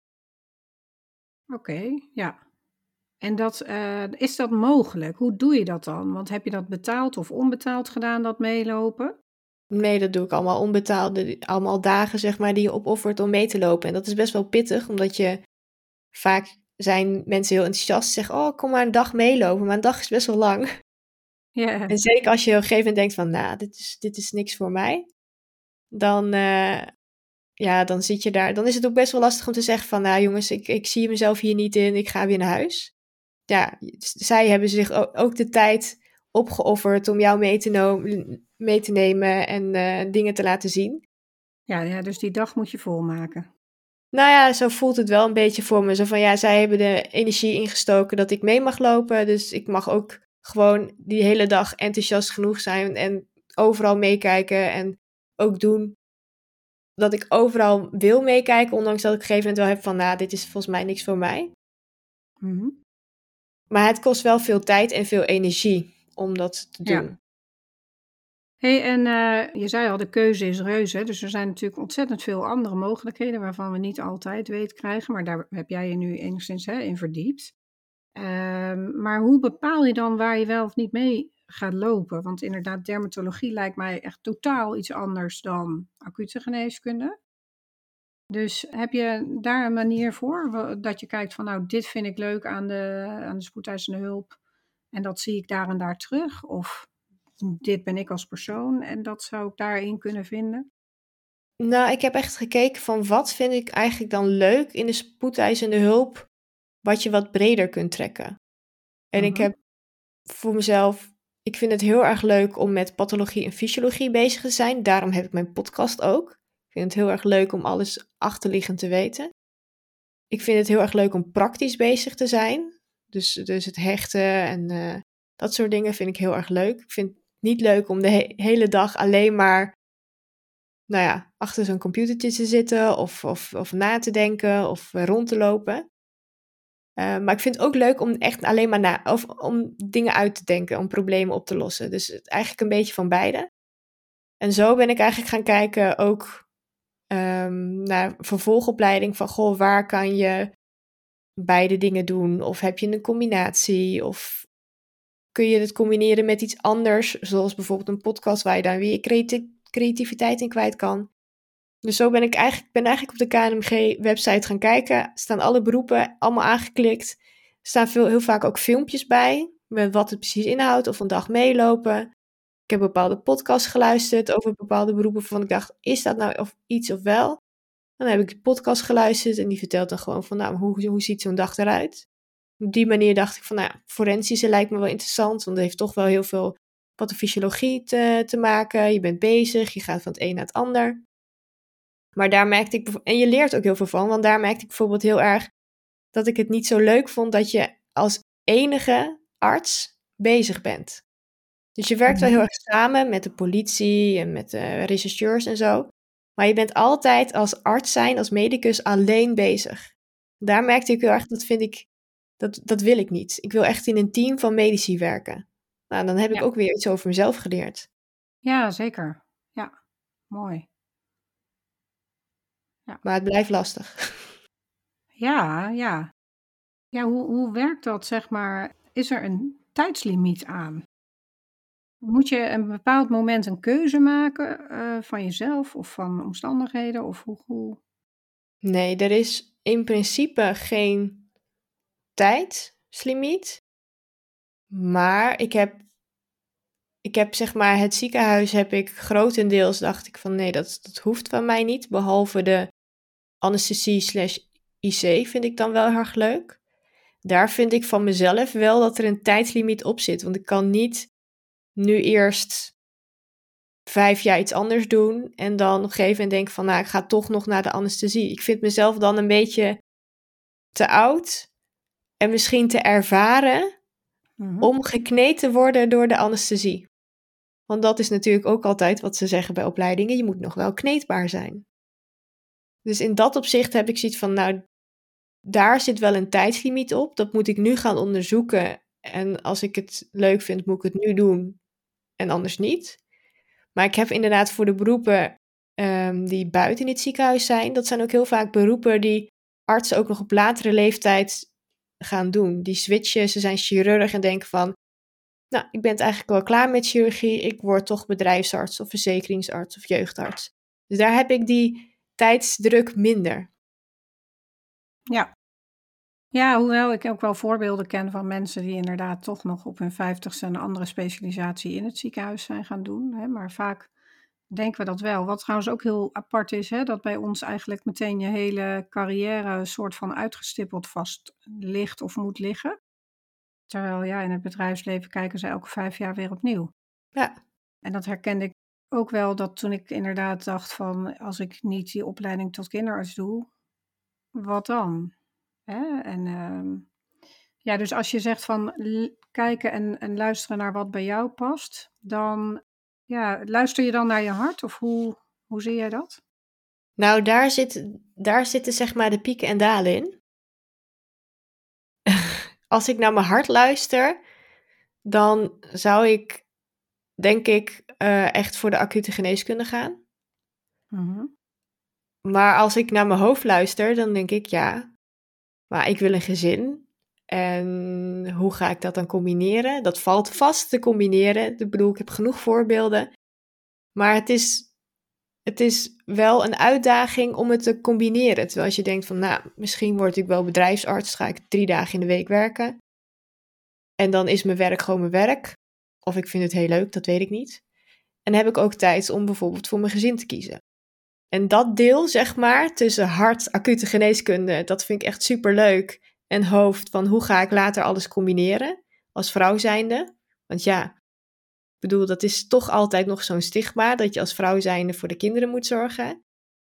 Oké, okay, ja. En dat, uh, is dat mogelijk? Hoe doe je dat dan? Want heb je dat betaald of onbetaald gedaan, dat meelopen? Nee, dat doe ik allemaal onbetaalde, allemaal dagen zeg maar die je opoffert om mee te lopen. En dat is best wel pittig, omdat je vaak zijn mensen heel enthousiast, zeggen, oh, kom maar een dag meelopen. Maar een dag is best wel lang. Ja, En zeker als je op een gegeven moment denkt van, nou, dit is, dit is niks voor mij. Dan, uh, ja, dan zit je daar. Dan is het ook best wel lastig om te zeggen van, nou jongens, ik, ik zie mezelf hier niet in, ik ga weer naar huis. Ja, zij hebben zich ook, ook de tijd opgeofferd om jou mee te, no- mee te nemen en uh, dingen te laten zien. ja, ja, dus die dag moet je volmaken. Nou ja, zo voelt het wel een beetje voor me. Zo van, ja, zij hebben de energie ingestoken dat ik mee mag lopen. Dus ik mag ook gewoon die hele dag enthousiast genoeg zijn en overal meekijken en ook doen dat ik overal wil meekijken, ondanks dat ik op een gegeven moment wel heb van, nou, dit is volgens mij niks voor mij. Mm-hmm. Maar het kost wel veel tijd en veel energie om dat te doen. Ja. Hey, en uh, je zei al, de keuze is reuze. Dus er zijn natuurlijk ontzettend veel andere mogelijkheden waarvan we niet altijd weet krijgen. Maar daar heb jij je nu enigszins hè, in verdiept. Um, maar hoe bepaal je dan waar je wel of niet mee gaat lopen? Want inderdaad, dermatologie lijkt mij echt totaal iets anders dan acute geneeskunde. Dus heb je daar een manier voor? Dat je kijkt van, nou, dit vind ik leuk aan de, aan de spoedeisende hulp. En dat zie ik daar en daar terug. Of dit ben ik als persoon en dat zou ik daarin kunnen vinden. Nou, ik heb echt gekeken van wat vind ik eigenlijk dan leuk in de spoedeisende hulp, wat je wat breder kunt trekken. En Mm-hmm. ik heb voor mezelf, ik vind het heel erg leuk om met pathologie en fysiologie bezig te zijn. Daarom heb ik mijn podcast ook. Ik vind het heel erg leuk om alles achterliggend te weten. Ik vind het heel erg leuk om praktisch bezig te zijn. Dus, dus het hechten en uh, dat soort dingen vind ik heel erg leuk. Ik vind het niet leuk om de he- hele dag alleen maar, nou ja, achter zo'n computertje te zitten of, of, of na te denken of uh, rond te lopen. Uh, maar ik vind het ook leuk om echt alleen maar na, of om dingen uit te denken, om problemen op te lossen. Dus het, eigenlijk een beetje van beide. En zo ben ik eigenlijk gaan kijken ook um, naar vervolgopleiding van, goh, waar kan je beide dingen doen? Of heb je een combinatie? Of kun je het combineren met iets anders, zoals bijvoorbeeld een podcast waar je dan weer je creati- creativiteit in kwijt kan. Dus zo ben ik eigenlijk, ben eigenlijk op de K N M G-website gaan kijken. Er staan alle beroepen allemaal aangeklikt. Er staan veel, heel vaak ook filmpjes bij, met wat het precies inhoudt, of een dag meelopen. Ik heb bepaalde podcasts geluisterd over bepaalde beroepen, waarvan ik dacht, is dat nou of iets of wel? Dan heb ik de podcast geluisterd en die vertelt dan gewoon van, nou, hoe, hoe ziet zo'n dag eruit? Op die manier dacht ik van, nou, forensische lijkt me wel interessant, want het heeft toch wel heel veel pathofysiologie te, te maken. Je bent bezig, je gaat van het een naar het ander. Maar daar merkte ik, en je leert ook heel veel van, want daar merkte ik bijvoorbeeld heel erg dat ik het niet zo leuk vond dat je als enige arts bezig bent. Dus je werkt wel heel erg samen met de politie en met de rechercheurs en zo. Maar je bent altijd als arts zijn, als medicus, alleen bezig. Daar merkte ik heel erg, dat vind ik, dat, dat wil ik niet. Ik wil echt in een team van medici werken. Nou, dan heb ik Ja. ook weer iets over mezelf geleerd. Ja, zeker. Ja, mooi. Ja. Maar het blijft lastig. Ja, ja. Ja, hoe, hoe werkt dat, zeg maar? Is er een tijdslimiet aan? Moet je een bepaald moment een keuze maken uh, van jezelf of van omstandigheden? Of hoe, hoe? Nee, er is in principe geen tijdslimiet. Maar ik heb, ik heb zeg maar het ziekenhuis heb ik grotendeels dacht ik van nee, dat, dat hoeft van mij niet. Behalve de anesthesie slash I C vind ik dan wel heel erg leuk. Daar vind ik van mezelf wel dat er een tijdslimiet op zit. Want ik kan niet nu eerst vijf jaar iets anders doen en dan op een gegeven moment denk van nou, ik ga toch nog naar de anesthesie. Ik vind mezelf dan een beetje te oud en misschien te ervaren mm-hmm. om gekneed te worden door de anesthesie. Want dat is natuurlijk ook altijd wat ze zeggen bij opleidingen. Je moet nog wel kneedbaar zijn. Dus in dat opzicht heb ik zoiets van, nou, daar zit wel een tijdslimiet op. Dat moet ik nu gaan onderzoeken. En als ik het leuk vind, moet ik het nu doen. En anders niet. Maar ik heb inderdaad voor de beroepen um, die buiten in het ziekenhuis zijn. Dat zijn ook heel vaak beroepen die artsen ook nog op latere leeftijd gaan doen. Die switchen, ze zijn chirurg en denken van, nou, ik ben het eigenlijk wel klaar met chirurgie. Ik word toch bedrijfsarts of verzekeringsarts of jeugdarts. Dus daar heb ik die tijdsdruk minder. Ja. Ja, hoewel ik ook wel voorbeelden ken van mensen die inderdaad toch nog op hun vijftigste een andere specialisatie in het ziekenhuis zijn gaan doen. Hè. Maar vaak denken we dat wel. Wat trouwens ook heel apart is, hè, dat bij ons eigenlijk meteen je hele carrière een soort van uitgestippeld vast ligt of moet liggen. Terwijl ja, in het bedrijfsleven kijken ze elke vijf jaar weer opnieuw. Ja. En dat herkende ik ook wel, dat toen ik inderdaad dacht van, als ik niet die opleiding tot kinderarts doe, wat dan? Hè? En ehm, ja, dus als je zegt van l- kijken en, en luisteren naar wat bij jou past, dan ja, luister je dan naar je hart of hoe, hoe zie jij dat? Nou, daar, zit, daar zitten zeg maar de pieken en dalen in. Als ik naar mijn hart luister, dan zou ik, denk ik, uh, echt voor de acute geneeskunde gaan. Mhm. Maar als ik naar mijn hoofd luister, dan denk ik, ja, maar ik wil een gezin. En hoe ga ik dat dan combineren? Dat valt vast te combineren. Ik bedoel, ik heb genoeg voorbeelden. Maar het is, het is wel een uitdaging om het te combineren. Terwijl als je denkt van, nou, misschien word ik wel bedrijfsarts, ga ik drie dagen in de week werken. En dan is mijn werk gewoon mijn werk. Of ik vind het heel leuk, dat weet ik niet. En dan heb ik ook tijd om bijvoorbeeld voor mijn gezin te kiezen. En dat deel, zeg maar, tussen hart, acute geneeskunde, dat vind ik echt superleuk. En hoofd, van hoe ga ik later alles combineren als vrouw zijnde. Want ja, ik bedoel, dat is toch altijd nog zo'n stigma, dat je als vrouw zijnde voor de kinderen moet zorgen.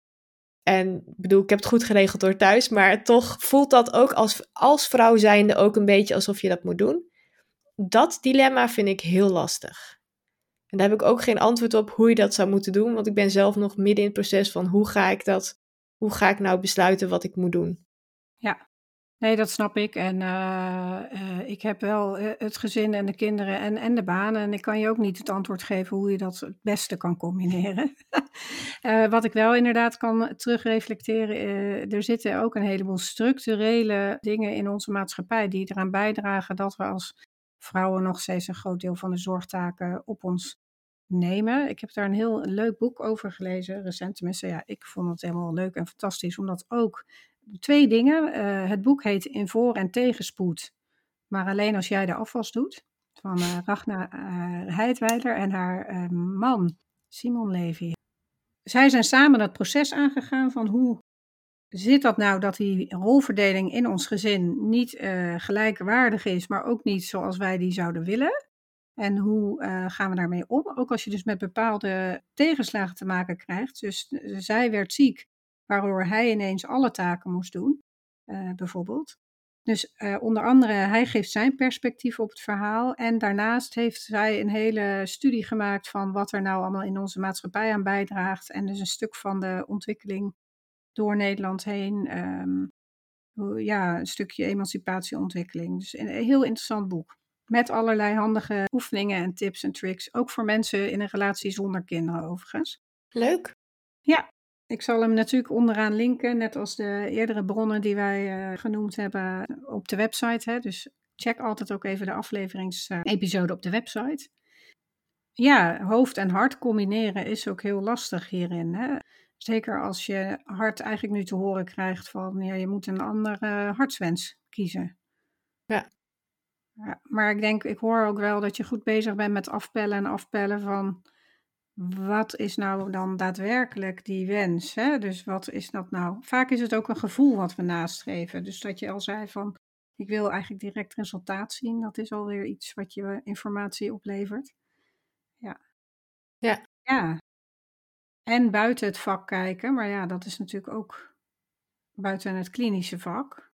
En ik bedoel, ik heb het goed geregeld door thuis, maar toch voelt dat ook als, als vrouw zijnde ook een beetje alsof je dat moet doen. Dat dilemma vind ik heel lastig. En daar heb ik ook geen antwoord op hoe je dat zou moeten doen, want ik ben zelf nog midden in het proces van hoe ga ik dat, hoe ga ik nou besluiten wat ik moet doen. Ja, nee, dat snap ik. En uh, uh, ik heb wel uh, het gezin en de kinderen en, en de baan. En ik kan je ook niet het antwoord geven hoe je dat het beste kan combineren. uh, wat ik wel inderdaad kan terugreflecteren, uh, er zitten ook een heleboel structurele dingen in onze maatschappij die eraan bijdragen dat we als vrouwen nog steeds een groot deel van de zorgtaken op ons nemen. Ik heb daar een heel leuk boek over gelezen, recent tenminste. Ja, ik vond het helemaal leuk en fantastisch, omdat ook twee dingen. Uh, het boek heet In voor- en tegenspoed, maar alleen als jij de afwas doet. Van uh, Ragna uh, Heidwijler en haar uh, man Simon Levy. Zij zijn samen dat proces aangegaan van hoe zit dat nou dat die rolverdeling in ons gezin niet uh, gelijkwaardig is, maar ook niet zoals wij die zouden willen. En hoe uh, gaan we daarmee om? Ook als je dus met bepaalde tegenslagen te maken krijgt. Dus uh, zij werd ziek, waardoor hij ineens alle taken moest doen, uh, bijvoorbeeld. Dus uh, onder andere, hij geeft zijn perspectief op het verhaal. En daarnaast heeft zij een hele studie gemaakt van wat er nou allemaal in onze maatschappij aan bijdraagt. En dus een stuk van de ontwikkeling door Nederland heen. Um, ja, een stukje emancipatieontwikkeling. Dus een heel interessant boek. Met allerlei handige oefeningen en tips en tricks. Ook voor mensen in een relatie zonder kinderen overigens. Leuk. Ja, ik zal hem natuurlijk onderaan linken. Net als de eerdere bronnen die wij uh, genoemd hebben op de website. Hè. Dus check altijd ook even de afleveringsepisode op de website. Ja, hoofd en hart combineren is ook heel lastig hierin. Hè. Zeker als je hart eigenlijk nu te horen krijgt van ja, je moet een andere hartswens kiezen. Ja. Ja, maar ik denk, ik hoor ook wel dat je goed bezig bent met afpellen en afpellen van wat is nou dan daadwerkelijk die wens? Hè? Dus wat is dat nou? Vaak is het ook een gevoel wat we nastreven. Dus dat je al zei van ik wil eigenlijk direct resultaat zien. Dat is alweer iets wat je informatie oplevert. Ja. Ja. Ja. En buiten het vak kijken, maar ja, dat is natuurlijk ook buiten het klinische vak.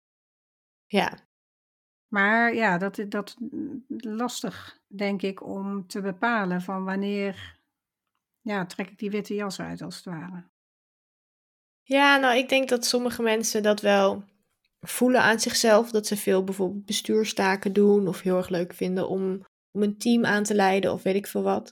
Ja. Maar ja, dat is dat lastig, denk ik, om te bepalen van wanneer ja, trek ik die witte jas uit, als het ware. Ja, nou, ik denk dat sommige mensen dat wel voelen aan zichzelf. Dat ze veel bijvoorbeeld bestuurstaken doen of heel erg leuk vinden om, om een team aan te leiden of weet ik veel wat.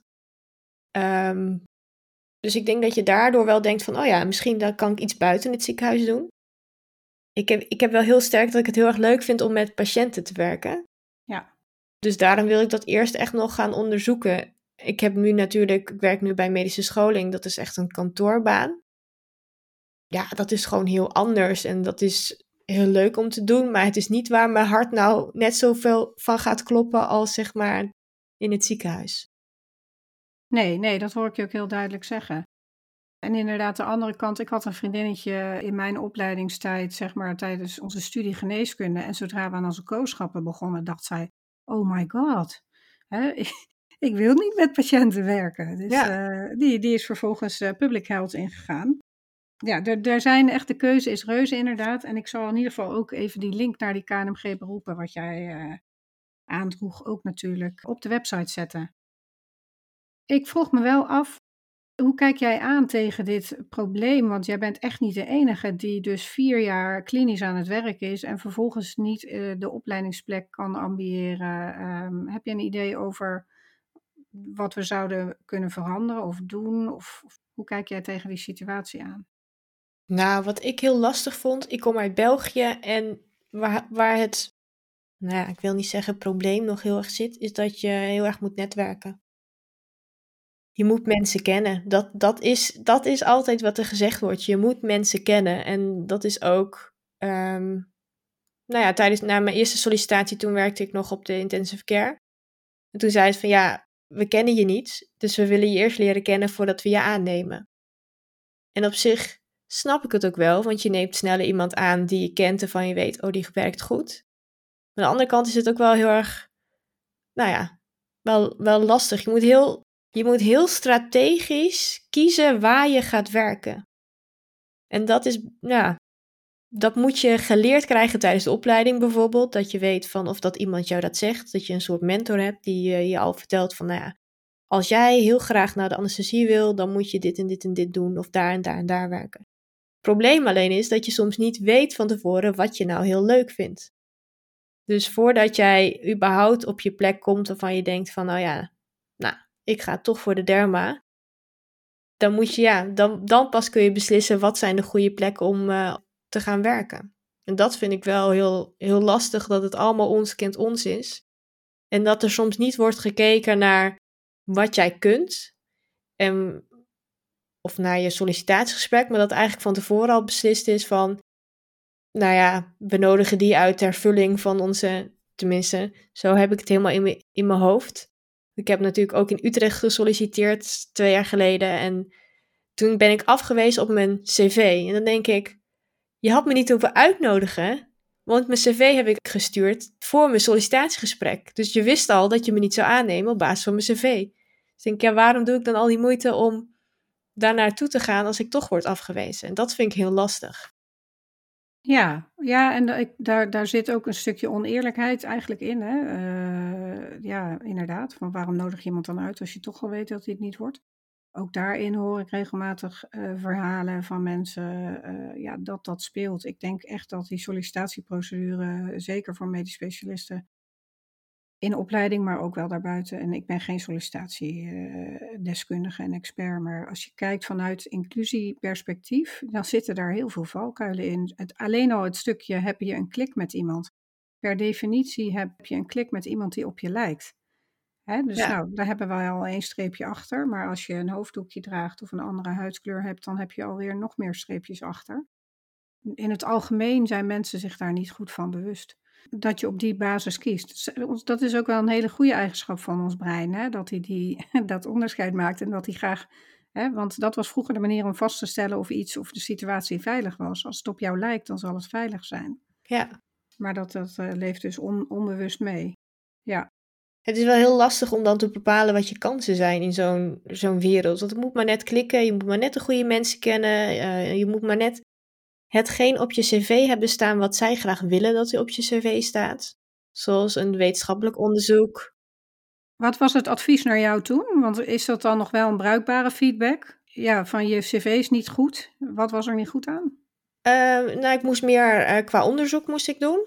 Um, dus ik denk dat je daardoor wel denkt van, oh ja, misschien dan kan ik iets buiten het ziekenhuis doen. Ik heb, ik heb wel heel sterk dat ik het heel erg leuk vind om met patiënten te werken. Ja. Dus daarom wil ik dat eerst echt nog gaan onderzoeken. Ik heb nu natuurlijk, ik werk nu bij medische scholing, dat is echt een kantoorbaan. Ja, dat is gewoon heel anders en dat is heel leuk om te doen, maar het is niet waar mijn hart nou net zoveel van gaat kloppen als zeg maar in het ziekenhuis. Nee, nee, dat hoor ik je ook heel duidelijk zeggen. En inderdaad, de andere kant, ik had een vriendinnetje in mijn opleidingstijd, zeg maar tijdens onze studie geneeskunde. En zodra we aan onze kooschappen begonnen, dacht zij, oh my god, hè, ik, ik wil niet met patiënten werken. Dus Ja. uh, die, die is vervolgens uh, public health ingegaan. Ja, er, er zijn echt, de keuze is reuze inderdaad. En ik zal in ieder geval ook even die link naar die K N M G beroepen, wat jij uh, aandroeg, ook natuurlijk op de website zetten. Ik vroeg me wel af, hoe kijk jij aan tegen dit probleem? Want jij bent echt niet de enige die dus vier jaar klinisch aan het werk is en vervolgens niet uh, de opleidingsplek kan ambiëren. Um, heb je een idee over wat we zouden kunnen veranderen of doen? Of, of hoe kijk jij tegen die situatie aan? Nou, wat ik heel lastig vond, ik kom uit België en waar, waar het, nou ja, ik wil niet zeggen probleem nog heel erg zit, is dat je heel erg moet netwerken. Je moet mensen kennen. Dat, dat, is, dat is altijd wat er gezegd wordt. Je moet mensen kennen. En dat is ook, um, nou ja, tijdens na mijn eerste sollicitatie, toen werkte ik nog op de intensive care. En toen zei het van ja, we kennen je niet, dus we willen je eerst leren kennen voordat we je aannemen. En op zich snap ik het ook wel, want je neemt sneller iemand aan die je kent en van je weet, oh, die werkt goed. Maar aan de andere kant is het ook wel heel erg, nou ja, wel, wel lastig. Je moet heel, je moet heel strategisch kiezen waar je gaat werken. En dat is, ja, dat moet je geleerd krijgen tijdens de opleiding bijvoorbeeld. Dat je weet van of dat iemand jou dat zegt. Dat je een soort mentor hebt die uh, je al vertelt van, nou ja, als jij heel graag naar de anesthesie wil, dan moet je dit en dit en dit doen of daar en daar en daar werken. Het probleem alleen is dat je soms niet weet van tevoren wat je nou heel leuk vindt. Dus voordat jij überhaupt op je plek komt waarvan je denkt van, nou ja, nou, ik ga toch voor de derma. Dan moet je, ja, dan, dan pas kun je beslissen wat zijn de goede plekken om uh, te gaan werken. En dat vind ik wel heel, heel lastig, dat het allemaal ons kent ons is. En dat er soms niet wordt gekeken naar wat jij kunt. En, of naar je sollicitatiegesprek, maar dat eigenlijk van tevoren al beslist is van, nou ja, we nodigen die uit ter vulling van onze, tenminste, zo heb ik het helemaal in, me, in mijn hoofd. Ik heb natuurlijk ook in Utrecht gesolliciteerd twee jaar geleden en toen ben ik afgewezen op mijn cv. En dan denk ik, je had me niet hoeven uitnodigen, want mijn cv heb ik gestuurd voor mijn sollicitatiegesprek. Dus je wist al dat je me niet zou aannemen op basis van mijn cv. Dus denk ik, ja, waarom doe ik dan al die moeite om daar naartoe te gaan als ik toch word afgewezen? En dat vind ik heel lastig. Ja, ja, en ik, daar, daar zit ook een stukje oneerlijkheid eigenlijk in. Hè? Uh, ja, inderdaad. Van waarom nodig je iemand dan uit als je toch al weet dat hij het niet wordt? Ook daarin hoor ik regelmatig uh, verhalen van mensen uh, ja, dat dat speelt. Ik denk echt dat die sollicitatieprocedure, zeker voor medisch specialisten in opleiding, maar ook wel daarbuiten. En ik ben geen sollicitatiedeskundige en expert, maar als je kijkt vanuit inclusieperspectief, dan zitten daar heel veel valkuilen in. Het, alleen al het stukje heb je een klik met iemand. Per definitie heb je een klik met iemand die op je lijkt. Hè, dus Ja. nou, daar hebben wij al één streepje achter. Maar als je een hoofddoekje draagt of een andere huidskleur hebt, dan heb je alweer nog meer streepjes achter. In het algemeen zijn mensen zich daar niet goed van bewust. Dat je op die basis kiest. Dat is ook wel een hele goede eigenschap van ons brein. Hè? Dat hij die, dat onderscheid maakt en dat hij graag... Hè? Want dat was vroeger de manier om vast te stellen of iets of de situatie veilig was. Als het op jou lijkt, dan zal het veilig zijn. Ja. Maar dat, dat uh, leeft dus on, onbewust mee. Ja. Het is wel heel lastig om dan te bepalen wat je kansen zijn in zo'n, zo'n wereld. Want het moet maar net klikken, je moet maar net de goede mensen kennen. Uh, je moet maar net hetgeen op je cv hebben staan wat zij graag willen dat er op je cv staat. Zoals een wetenschappelijk onderzoek. Wat was het advies naar jou toen? Want is dat dan nog wel een bruikbare feedback? Ja, van je cv is niet goed. Wat was er niet goed aan? Uh, nou, ik moest meer uh, qua onderzoek moest ik doen.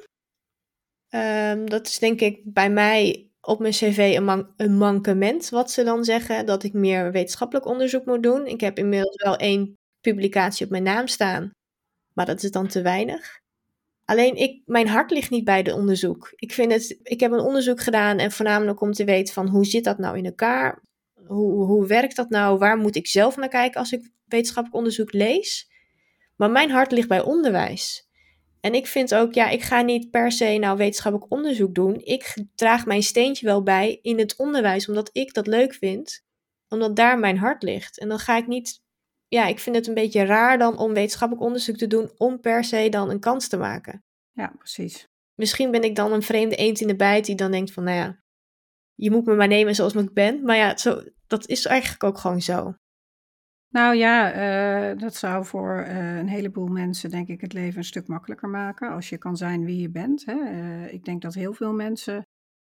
Uh, dat is denk ik bij mij op mijn cv een, man- een mankement, wat ze dan zeggen, dat ik meer wetenschappelijk onderzoek moet doen. Ik heb inmiddels wel één publicatie op mijn naam staan, maar dat is dan te weinig. Alleen ik, mijn hart ligt niet bij de onderzoek. Ik vind het, ik heb een onderzoek gedaan en voornamelijk om te weten van hoe zit dat nou in elkaar? Hoe, hoe werkt dat nou? Waar moet ik zelf naar kijken als ik wetenschappelijk onderzoek lees? Maar mijn hart ligt bij onderwijs. En ik vind ook, ja, ik ga niet per se nou wetenschappelijk onderzoek doen. Ik draag mijn steentje wel bij in het onderwijs, omdat ik dat leuk vind. Omdat daar mijn hart ligt. En dan ga ik niet, ja, ik vind het een beetje raar dan om wetenschappelijk onderzoek te doen om per se dan een kans te maken. Ja, precies. Misschien ben ik dan een vreemde eend in de bijt die dan denkt van, nou ja, je moet me maar nemen zoals ik ben. Maar ja, zo, dat is eigenlijk ook gewoon zo. Nou ja, uh, dat zou voor uh, een heleboel mensen denk ik het leven een stuk makkelijker maken als je kan zijn wie je bent. Hè? Uh, ik denk dat heel veel mensen,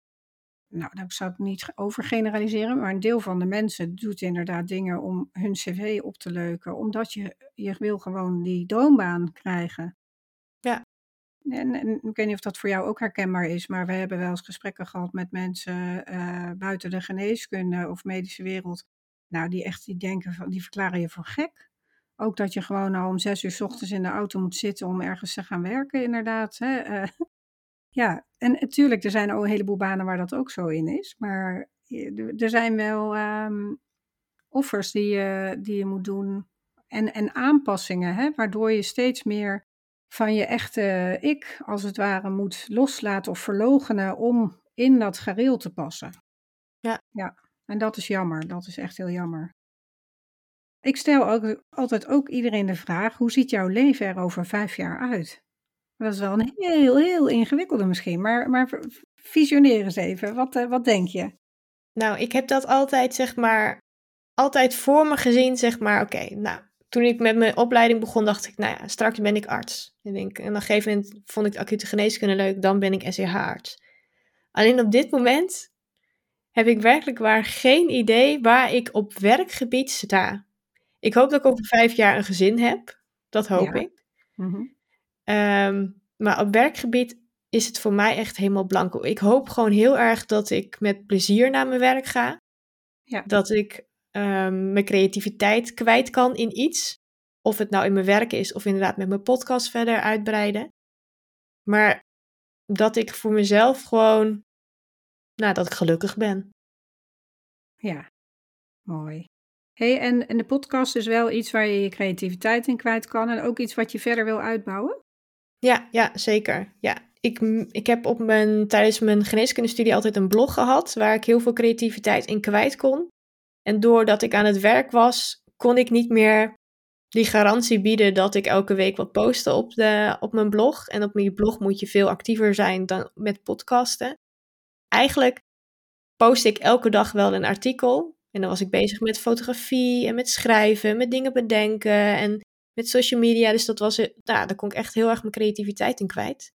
nou daar zou ik niet overgeneraliseren, maar een deel van de mensen doet inderdaad dingen om hun cv op te leuken, omdat je, je wil gewoon die droombaan krijgen. Ja. En, en ik weet niet of dat voor jou ook herkenbaar is, maar we hebben wel eens gesprekken gehad met mensen uh, buiten de geneeskunde of medische wereld. Nou, die echt die denken van, die verklaren je voor gek. Ook dat je gewoon al om zes uur 's ochtends in de auto moet zitten om ergens te gaan werken, inderdaad. Hè? Uh, ja, en natuurlijk, er zijn ook een heleboel banen waar dat ook zo in is. Maar er zijn wel um, offers die je, die je moet doen en, en aanpassingen, hè? Waardoor je steeds meer van je echte ik, als het ware, moet loslaten of verloochenen om in dat gareel te passen. Ja. Ja, en dat is jammer. Dat is echt heel jammer. Ik stel ook, altijd ook iedereen de vraag, hoe ziet jouw leven er over vijf jaar uit? Dat is wel een heel, heel ingewikkelde misschien, maar, maar visioneer eens even. Wat, uh, wat denk je? Nou, ik heb dat altijd, zeg maar, altijd voor me gezien, zeg maar, oké, okay, nou, toen ik met mijn opleiding begon, dacht ik, nou ja, straks ben ik arts. En, denk, en op een gegeven moment vond ik de acute geneeskunde leuk, dan ben ik S C H-arts. Alleen op dit moment heb ik werkelijk waar geen idee waar ik op werkgebied sta. Ik hoop dat ik over vijf jaar een gezin heb. Dat hoop ja. ik. Mm-hmm. Um, maar op werkgebied is het voor mij echt helemaal blanco. Ik hoop gewoon heel erg dat ik met plezier naar mijn werk ga. Ja. Dat ik um, mijn creativiteit kwijt kan in iets. Of het nou in mijn werk is of inderdaad met mijn podcast verder uitbreiden. Maar dat ik voor mezelf gewoon, nou, dat ik gelukkig ben. Ja, mooi. Hey, en, en de podcast is wel iets waar je je creativiteit in kwijt kan en ook iets wat je verder wil uitbouwen? Ja, ja, zeker. Ja. Ik, ik heb op mijn, tijdens mijn geneeskundestudie altijd een blog gehad waar ik heel veel creativiteit in kwijt kon. En doordat ik aan het werk was, kon ik niet meer die garantie bieden dat ik elke week wat postte op, de, op mijn blog. En op mijn blog moet je veel actiever zijn dan met podcasten. Eigenlijk post ik elke dag wel een artikel. En dan was ik bezig met fotografie en met schrijven, met dingen bedenken en met social media. Dus dat was, nou, daar kon ik echt heel erg mijn creativiteit in kwijt.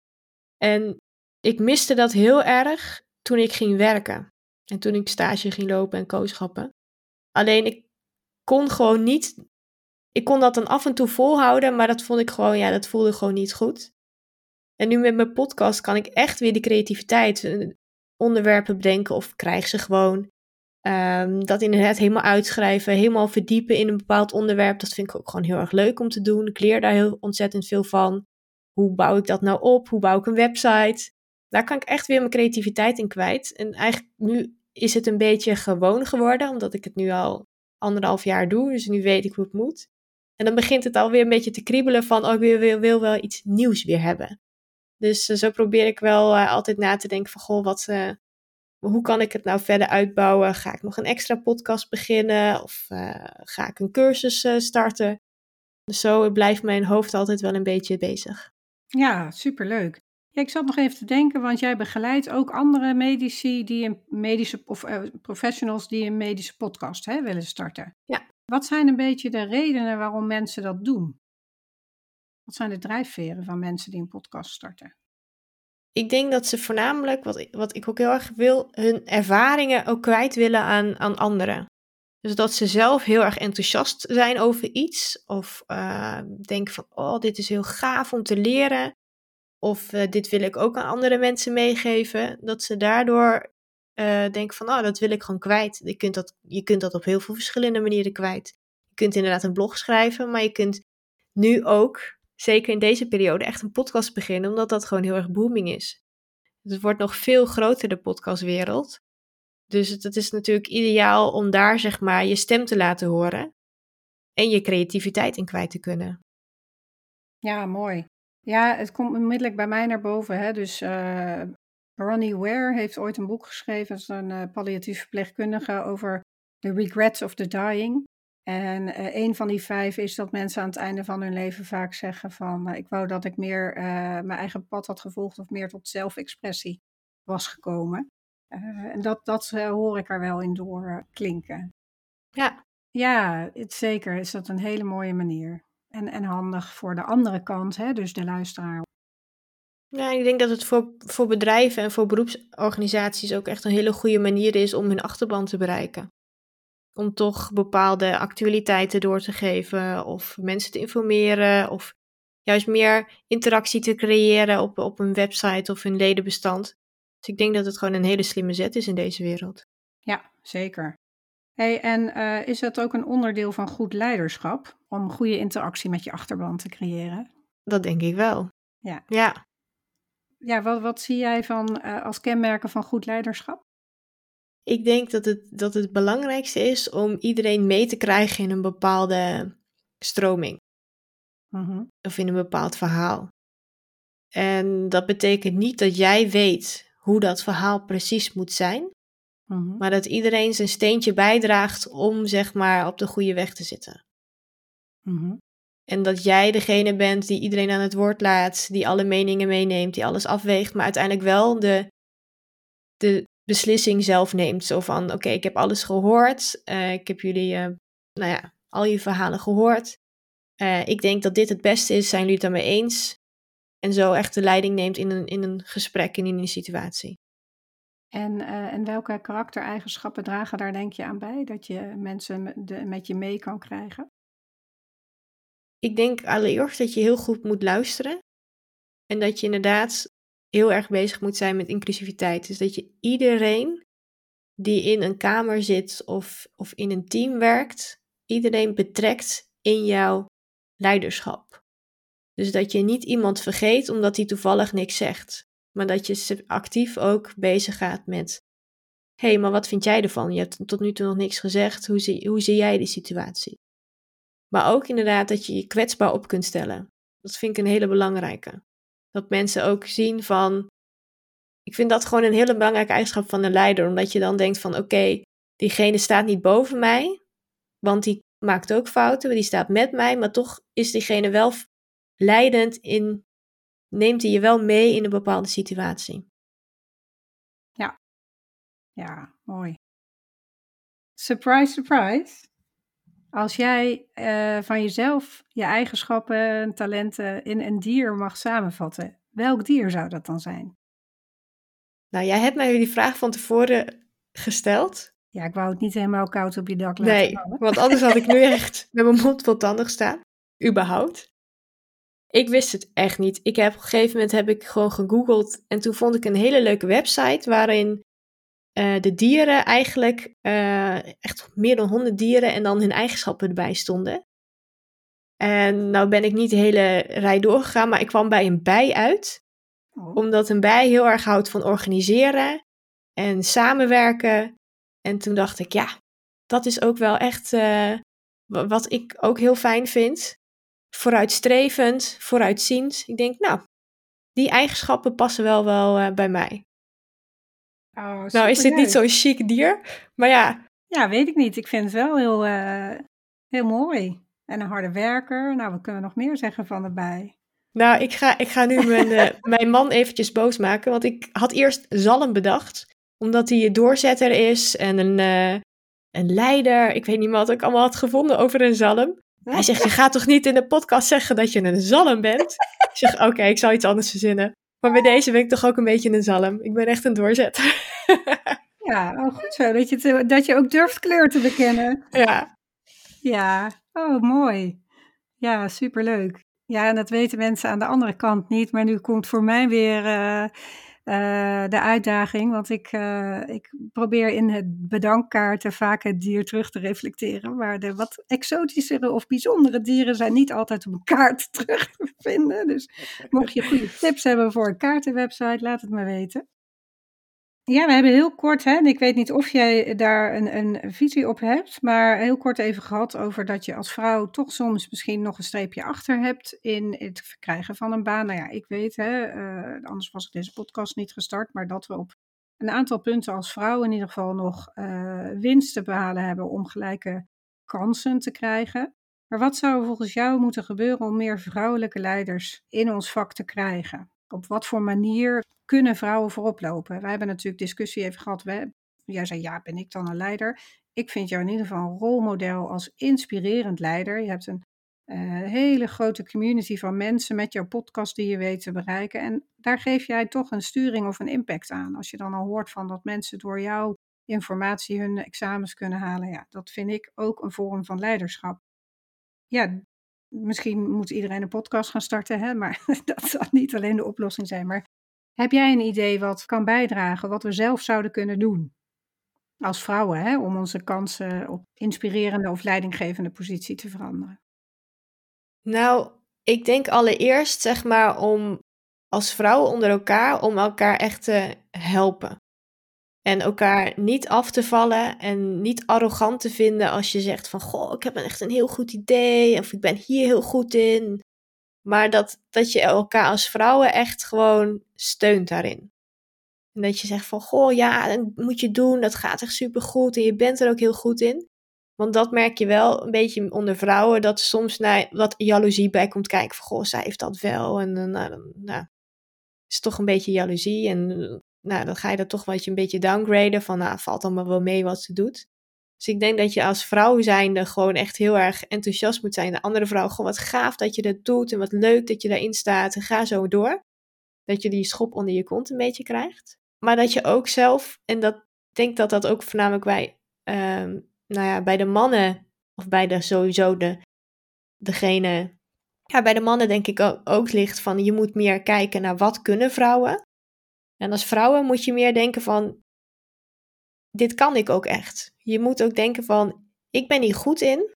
En ik miste dat heel erg toen ik ging werken. En toen ik stage ging lopen en coachschappen. Alleen ik kon gewoon niet, ik kon dat dan af en toe volhouden, maar dat vond ik gewoon, ja, dat voelde gewoon niet goed. En nu met mijn podcast kan ik echt weer die creativiteit, onderwerpen bedenken of krijg ze gewoon. Um, dat inderdaad helemaal uitschrijven, helemaal verdiepen in een bepaald onderwerp. Dat vind ik ook gewoon heel erg leuk om te doen. Ik leer daar heel ontzettend veel van. Hoe bouw ik dat nou op? Hoe bouw ik een website? Daar kan ik echt weer mijn creativiteit in kwijt. En eigenlijk nu is het een beetje gewoon geworden, omdat ik het nu al anderhalf jaar doe. Dus nu weet ik hoe het moet. En dan begint het alweer een beetje te kriebelen van, oh, ik wil, wil, wil wel iets nieuws weer hebben. Dus uh, zo probeer ik wel uh, altijd na te denken van, goh, wat, uh, hoe kan ik het nou verder uitbouwen? Ga ik nog een extra podcast beginnen? Of uh, ga ik een cursus uh, starten? Dus zo blijft mijn hoofd altijd wel een beetje bezig. Ja, superleuk. Ja, ik zat nog even te denken, want jij begeleidt ook andere medici die een medische of uh, professionals die een medische podcast hè, willen starten. Ja. Wat zijn een beetje de redenen waarom mensen dat doen? Wat zijn de drijfveren van mensen die een podcast starten? Ik denk dat ze voornamelijk, wat ik, wat ik ook heel erg wil, hun ervaringen ook kwijt willen aan, aan anderen. Dus dat ze zelf heel erg enthousiast zijn over iets. Of uh, denken van, oh, dit is heel gaaf om te leren. Of uh, dit wil ik ook aan andere mensen meegeven. Dat ze daardoor uh, denken van, oh, dat wil ik gewoon kwijt. Je kunt, dat, je kunt dat op heel veel verschillende manieren kwijt. Je kunt inderdaad een blog schrijven, maar je kunt nu ook zeker in deze periode, echt een podcast beginnen, omdat dat gewoon heel erg booming is. Het wordt nog veel groter, de podcastwereld. Dus het, het is natuurlijk ideaal om daar, zeg maar, je stem te laten horen en je creativiteit in kwijt te kunnen. Ja, mooi. Ja, het komt onmiddellijk bij mij naar boven. Hè? Dus uh, Ronnie Ware heeft ooit een boek geschreven, dat is een uh, palliatief verpleegkundige, over the regrets of the dying. En uh, een van die vijf is dat mensen aan het einde van hun leven vaak zeggen van, uh, ik wou dat ik meer uh, mijn eigen pad had gevolgd of meer tot zelfexpressie was gekomen. Uh, en dat, dat uh, hoor ik er wel in door uh, klinken. Ja. Ja, het, zeker is dat een hele mooie manier. En, en handig voor de andere kant, hè, dus de luisteraar. Ja, ik denk dat het voor, voor bedrijven en voor beroepsorganisaties ook echt een hele goede manier is om hun achterban te bereiken. Om toch bepaalde actualiteiten door te geven of mensen te informeren of juist meer interactie te creëren op, op een website of een ledenbestand. Dus ik denk dat het gewoon een hele slimme zet is in deze wereld. Ja, zeker. Hey, en uh, is dat ook een onderdeel van goed leiderschap, om goede interactie met je achterban te creëren? Dat denk ik wel. Ja. Ja, ja wat, wat zie jij van, uh, als kenmerken van goed leiderschap? Ik denk dat het, dat het belangrijkste is om iedereen mee te krijgen in een bepaalde stroming. Mm-hmm. Of in een bepaald verhaal. En dat betekent niet dat jij weet hoe dat verhaal precies moet zijn. Mm-hmm. Maar dat iedereen zijn steentje bijdraagt om, zeg maar, op de goede weg te zitten. Mm-hmm. En dat jij degene bent die iedereen aan het woord laat, die alle meningen meeneemt, die alles afweegt, maar uiteindelijk wel de, de beslissing zelf neemt. Zo van, oké, okay, ik heb alles gehoord, uh, ik heb jullie, uh, nou ja, al je verhalen gehoord. Uh, ik denk dat dit het beste is, zijn jullie het daarmee eens? En zo echt de leiding neemt in een, in een gesprek en in een situatie. En, uh, en welke karaktereigenschappen dragen daar denk je aan bij, dat je mensen de, met je mee kan krijgen? Ik denk allereerst dat je heel goed moet luisteren. En dat je inderdaad heel erg bezig moet zijn met inclusiviteit. Dus dat je iedereen die in een kamer zit of, of in een team werkt, iedereen betrekt in jouw leiderschap. Dus dat je niet iemand vergeet omdat hij toevallig niks zegt. Maar dat je actief ook bezig gaat met, hé, hey, maar wat vind jij ervan? Je hebt tot nu toe nog niks gezegd. Hoe zie, hoe zie jij die situatie? Maar ook inderdaad dat je je kwetsbaar op kunt stellen. Dat vind ik een hele belangrijke. Dat mensen ook zien van, ik vind dat gewoon een hele belangrijke eigenschap van een leider. Omdat je dan denkt van, oké, okay, diegene staat niet boven mij. Want die maakt ook fouten, die staat met mij. Maar toch is diegene wel leidend in, neemt hij je wel mee in een bepaalde situatie. Ja, ja, mooi. Surprise, surprise. Als jij uh, van jezelf je eigenschappen en talenten in een dier mag samenvatten, welk dier zou dat dan zijn? Nou, jij hebt mij die vraag van tevoren gesteld. Ja, ik wou het niet helemaal koud op je dak laten Nee, vallen. want anders had ik nu echt met mijn mond vol tanden gestaan. Überhaupt. Ik wist het echt niet. Ik heb op een gegeven moment heb ik gewoon gegoogeld en toen vond ik een hele leuke website waarin uh, de dieren eigenlijk, uh, echt meer dan honderd dieren en dan hun eigenschappen erbij stonden. En nou ben ik niet de hele rij doorgegaan, maar ik kwam bij een bij uit. Oh. Omdat een bij heel erg houdt van organiseren en samenwerken. En toen dacht ik, ja, dat is ook wel echt uh, wat ik ook heel fijn vind. Vooruitstrevend, vooruitziend. Ik denk, nou, die eigenschappen passen wel wel uh, bij mij. Oh, nou, is dit niet zo'n chic dier? Maar ja. Ja, weet ik niet. Ik vind het wel heel, uh, heel mooi. En een harde werker. Nou, wat kunnen we nog meer zeggen van de bij? Nou, ik ga, ik ga nu mijn, uh, mijn man eventjes boos maken. Want ik had eerst zalm bedacht. Omdat hij een doorzetter is en een, uh, een leider. Ik weet niet wat ik allemaal had gevonden over een zalm. Hij zegt, je gaat toch niet in de podcast zeggen dat je een zalm bent? Ik zeg, oké, okay, ik zal iets anders verzinnen. Maar bij deze ben ik toch ook een beetje een zalm. Ik ben echt een doorzetter. Ja, oh, goed zo. Dat je, te, dat je ook durft kleur te bekennen. Ja. Ja, oh mooi. Ja, superleuk. Ja, en dat weten mensen aan de andere kant niet. Maar nu komt voor mij weer uh, uh, de uitdaging. Want ik, uh, ik probeer in het bedankkaarten vaak het dier terug te reflecteren. Maar de wat exotischere of bijzondere dieren zijn niet altijd op een kaart terug te vinden. Dus mocht je goede tips hebben voor een kaartenwebsite, laat het me weten. Ja, we hebben heel kort, hè, en ik weet niet of jij daar een, een visie op hebt, maar heel kort even gehad over dat je als vrouw toch soms misschien nog een streepje achter hebt in het verkrijgen van een baan. Nou ja, ik weet, hè, uh, anders was ik deze podcast niet gestart, maar dat we op een aantal punten als vrouw in ieder geval nog uh, winst te behalen hebben om gelijke kansen te krijgen. Maar wat zou volgens jou moeten gebeuren om meer vrouwelijke leiders in ons vak te krijgen? Op wat voor manier kunnen vrouwen voorop lopen? Wij hebben natuurlijk discussie even gehad. We, jij zei, ja, ben ik dan een leider? Ik vind jou in ieder geval een rolmodel als inspirerend leider. Je hebt een uh, hele grote community van mensen met jouw podcast die je weet te bereiken. En daar geef jij toch een sturing of een impact aan. Als je dan al hoort van dat mensen door jouw informatie hun examens kunnen halen. Ja, dat vind ik ook een vorm van leiderschap. Ja, misschien moet iedereen een podcast gaan starten, hè? Maar dat zal niet alleen de oplossing zijn. Maar heb jij een idee wat kan bijdragen, wat we zelf zouden kunnen doen als vrouwen, hè? Om onze kansen op inspirerende of leidinggevende positie te veranderen? Nou, ik denk allereerst, zeg maar, om als vrouwen onder elkaar, om elkaar echt te helpen. En elkaar niet af te vallen en niet arrogant te vinden als je zegt van, goh, ik heb echt een heel goed idee of ik ben hier heel goed in. Maar dat, dat je elkaar als vrouwen echt gewoon steunt daarin. En dat je zegt van, goh, ja, dat moet je doen, dat gaat echt supergoed en je bent er ook heel goed in. Want dat merk je wel een beetje onder vrouwen, dat soms nou, wat jaloezie bij komt kijken van, goh, zij heeft dat wel. En nou, dan nou, is toch een beetje jaloezie en nou, dan ga je dat toch wel een beetje downgraden van, nou, valt allemaal wel mee wat ze doet. Dus ik denk dat je als vrouw zijnde gewoon echt heel erg enthousiast moet zijn. De andere vrouw, gewoon wat gaaf dat je dat doet en wat leuk dat je daarin staat en ga zo door. Dat je die schop onder je kont een beetje krijgt. Maar dat je ook zelf, en dat, ik denk dat dat ook voornamelijk bij, um, nou ja, bij de mannen, of bij de sowieso de, degene, ja, bij de mannen denk ik ook, ook ligt van, je moet meer kijken naar wat kunnen vrouwen. En als vrouwen moet je meer denken van, dit kan ik ook echt. Je moet ook denken van, ik ben hier goed in,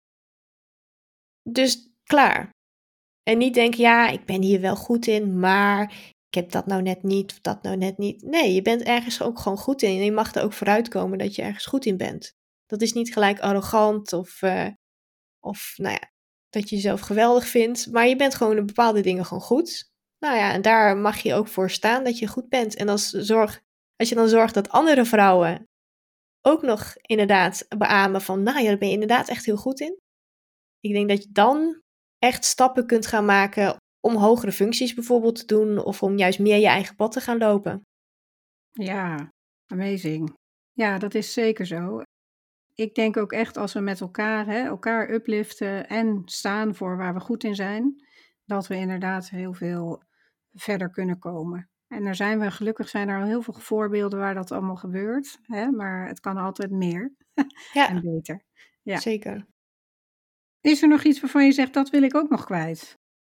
dus klaar. En niet denken, ja, ik ben hier wel goed in, maar ik heb dat nou net niet, of dat nou net niet. Nee, je bent ergens ook gewoon goed in. En je mag er ook vooruitkomen dat je ergens goed in bent. Dat is niet gelijk arrogant of, uh, of nou ja, dat je jezelf geweldig vindt. Maar je bent gewoon in bepaalde dingen gewoon goed. Nou ja, en daar mag je ook voor staan dat je goed bent. En als, zorg, als je dan zorgt dat andere vrouwen ook nog inderdaad beamen van, nou ja, daar ben je inderdaad echt heel goed in. Ik denk dat je dan echt stappen kunt gaan maken om hogere functies bijvoorbeeld te doen of om juist meer je eigen pad te gaan lopen. Ja, amazing. Ja, dat is zeker zo. Ik denk ook echt als we met elkaar, hè, elkaar upliften en staan voor waar we goed in zijn, dat we inderdaad heel veel verder kunnen komen. En er zijn we, gelukkig zijn er al heel veel voorbeelden waar dat allemaal gebeurt, hè, maar het kan altijd meer Ja, en beter. Ja. Zeker. Is er nog iets waarvan je zegt, dat wil ik ook nog kwijt?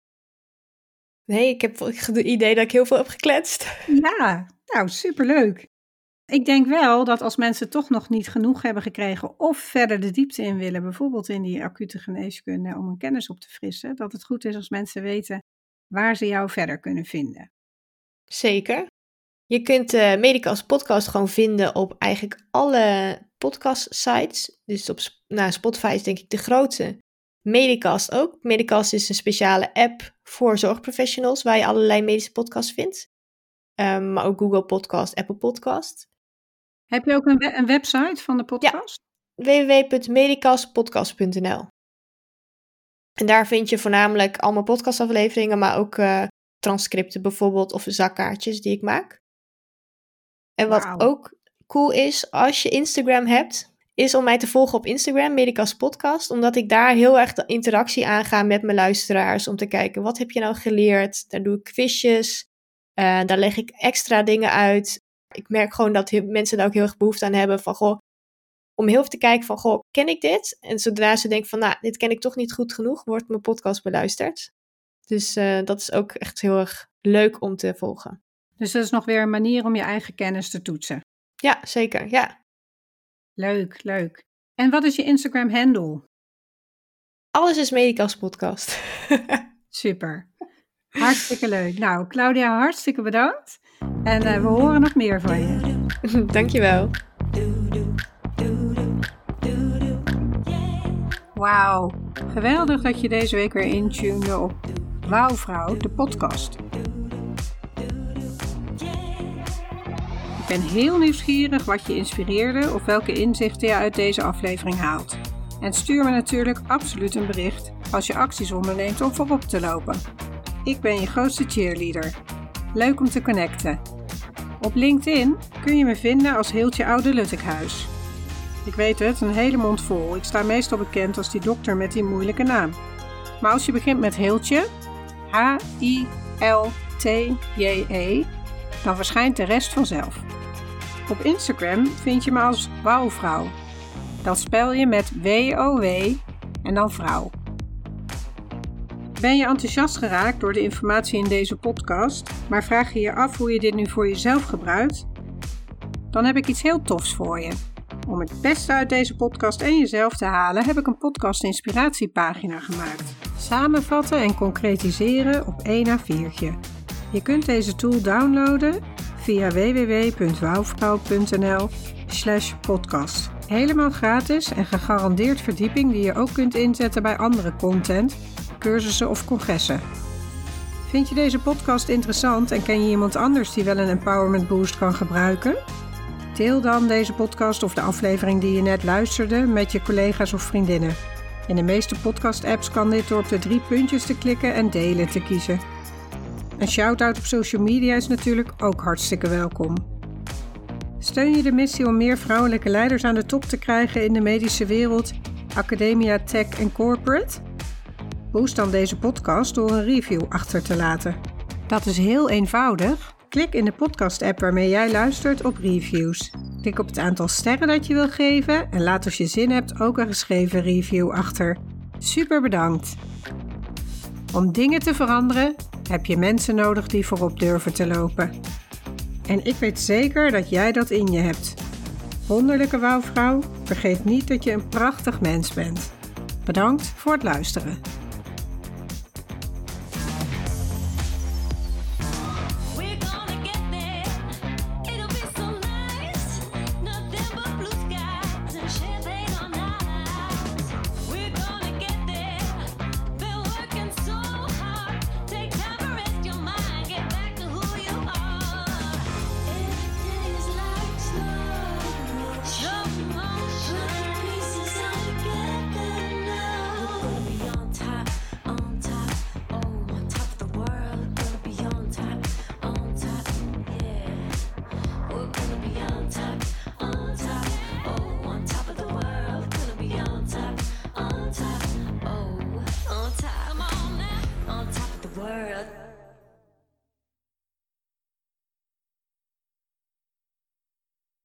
Nee, ik heb het idee dat ik heel veel heb gekletst. Ja, nou superleuk. Ik denk wel dat als mensen toch nog niet genoeg hebben gekregen of verder de diepte in willen, bijvoorbeeld in die acute geneeskunde, om hun kennis op te frissen, dat het goed is als mensen weten waar ze jou verder kunnen vinden. Zeker. Je kunt uh, Medicast podcast gewoon vinden op eigenlijk alle podcast sites. Dus op nou, Spotify is denk ik de grootste. Medicast ook. Medicast is een speciale app voor zorgprofessionals waar je allerlei medische podcasts vindt. Um, maar ook Google Podcast, Apple Podcast. Heb je ook een, we- een website van de podcast? Ja, w w w punt medicastpodcast punt n l. En daar vind je voornamelijk allemaal podcastafleveringen, maar ook uh, transcripten bijvoorbeeld of zakkaartjes die ik maak. En wat Wauw. ook cool is, als je Instagram hebt, is om mij te volgen op Instagram, Medicast Podcast, omdat ik daar heel erg de interactie aanga met mijn luisteraars, om te kijken, wat heb je nou geleerd? Daar doe ik quizjes, uh, daar leg ik extra dingen uit. Ik merk gewoon dat he- mensen daar ook heel erg behoefte aan hebben van, goh, om heel even te kijken van, goh, ken ik dit? En zodra ze denken van, nou, dit ken ik toch niet goed genoeg, wordt mijn podcast beluisterd. Dus uh, dat is ook echt heel erg leuk om te volgen. Dus dat is nog weer een manier om je eigen kennis te toetsen. Ja, zeker, ja. Leuk, leuk. En wat is je Instagram handle? Alles is Medicas podcast. Super. Hartstikke leuk. Nou, Claudia, hartstikke bedankt. En uh, we horen nog meer van je. Dankjewel. Wauw. Geweldig dat je deze week weer intunede op Wauw Vrouw, de podcast. Ik ben heel nieuwsgierig wat je inspireerde of welke inzichten je uit deze aflevering haalt. En stuur me natuurlijk absoluut een bericht als je acties onderneemt om voorop te lopen. Ik ben je grootste cheerleader. Leuk om te connecten. Op LinkedIn kun je me vinden als Hiltje Oude Luttekhuis. Ik weet het, een hele mond vol. Ik sta meestal bekend als die dokter met die moeilijke naam. Maar als je begint met Hiltje, H I L T J E, dan verschijnt de rest vanzelf. Op Instagram vind je me als Wauwvrouw. Dat spel je met W O W en dan vrouw. Ben je enthousiast geraakt door de informatie in deze podcast, maar vraag je je af hoe je dit nu voor jezelf gebruikt? Dan heb ik iets heel tofs voor je. Om het beste uit deze podcast en jezelf te halen, heb ik een podcast inspiratiepagina gemaakt. Samenvatten en concretiseren op één A viertje. Je kunt deze tool downloaden via w w w punt wauwvrouw punt n l slash podcast. Helemaal gratis en gegarandeerd verdieping die je ook kunt inzetten bij andere content, cursussen of congressen. Vind je deze podcast interessant en ken je iemand anders die wel een empowerment boost kan gebruiken? Deel dan deze podcast of de aflevering die je net luisterde met je collega's of vriendinnen. In de meeste podcast-apps kan dit door op de drie puntjes te klikken en delen te kiezen. Een shout-out op social media is natuurlijk ook hartstikke welkom. Steun je de missie om meer vrouwelijke leiders aan de top te krijgen in de medische wereld, academia, tech en corporate? Boost dan deze podcast door een review achter te laten. Dat is heel eenvoudig. Klik in de podcast-app waarmee jij luistert op reviews. Klik op het aantal sterren dat je wil geven en laat als je zin hebt ook een geschreven review achter. Super bedankt! Om dingen te veranderen heb je mensen nodig die voorop durven te lopen. En ik weet zeker dat jij dat in je hebt. Wonderlijke wauwvrouw, vergeet niet dat je een prachtig mens bent. Bedankt voor het luisteren.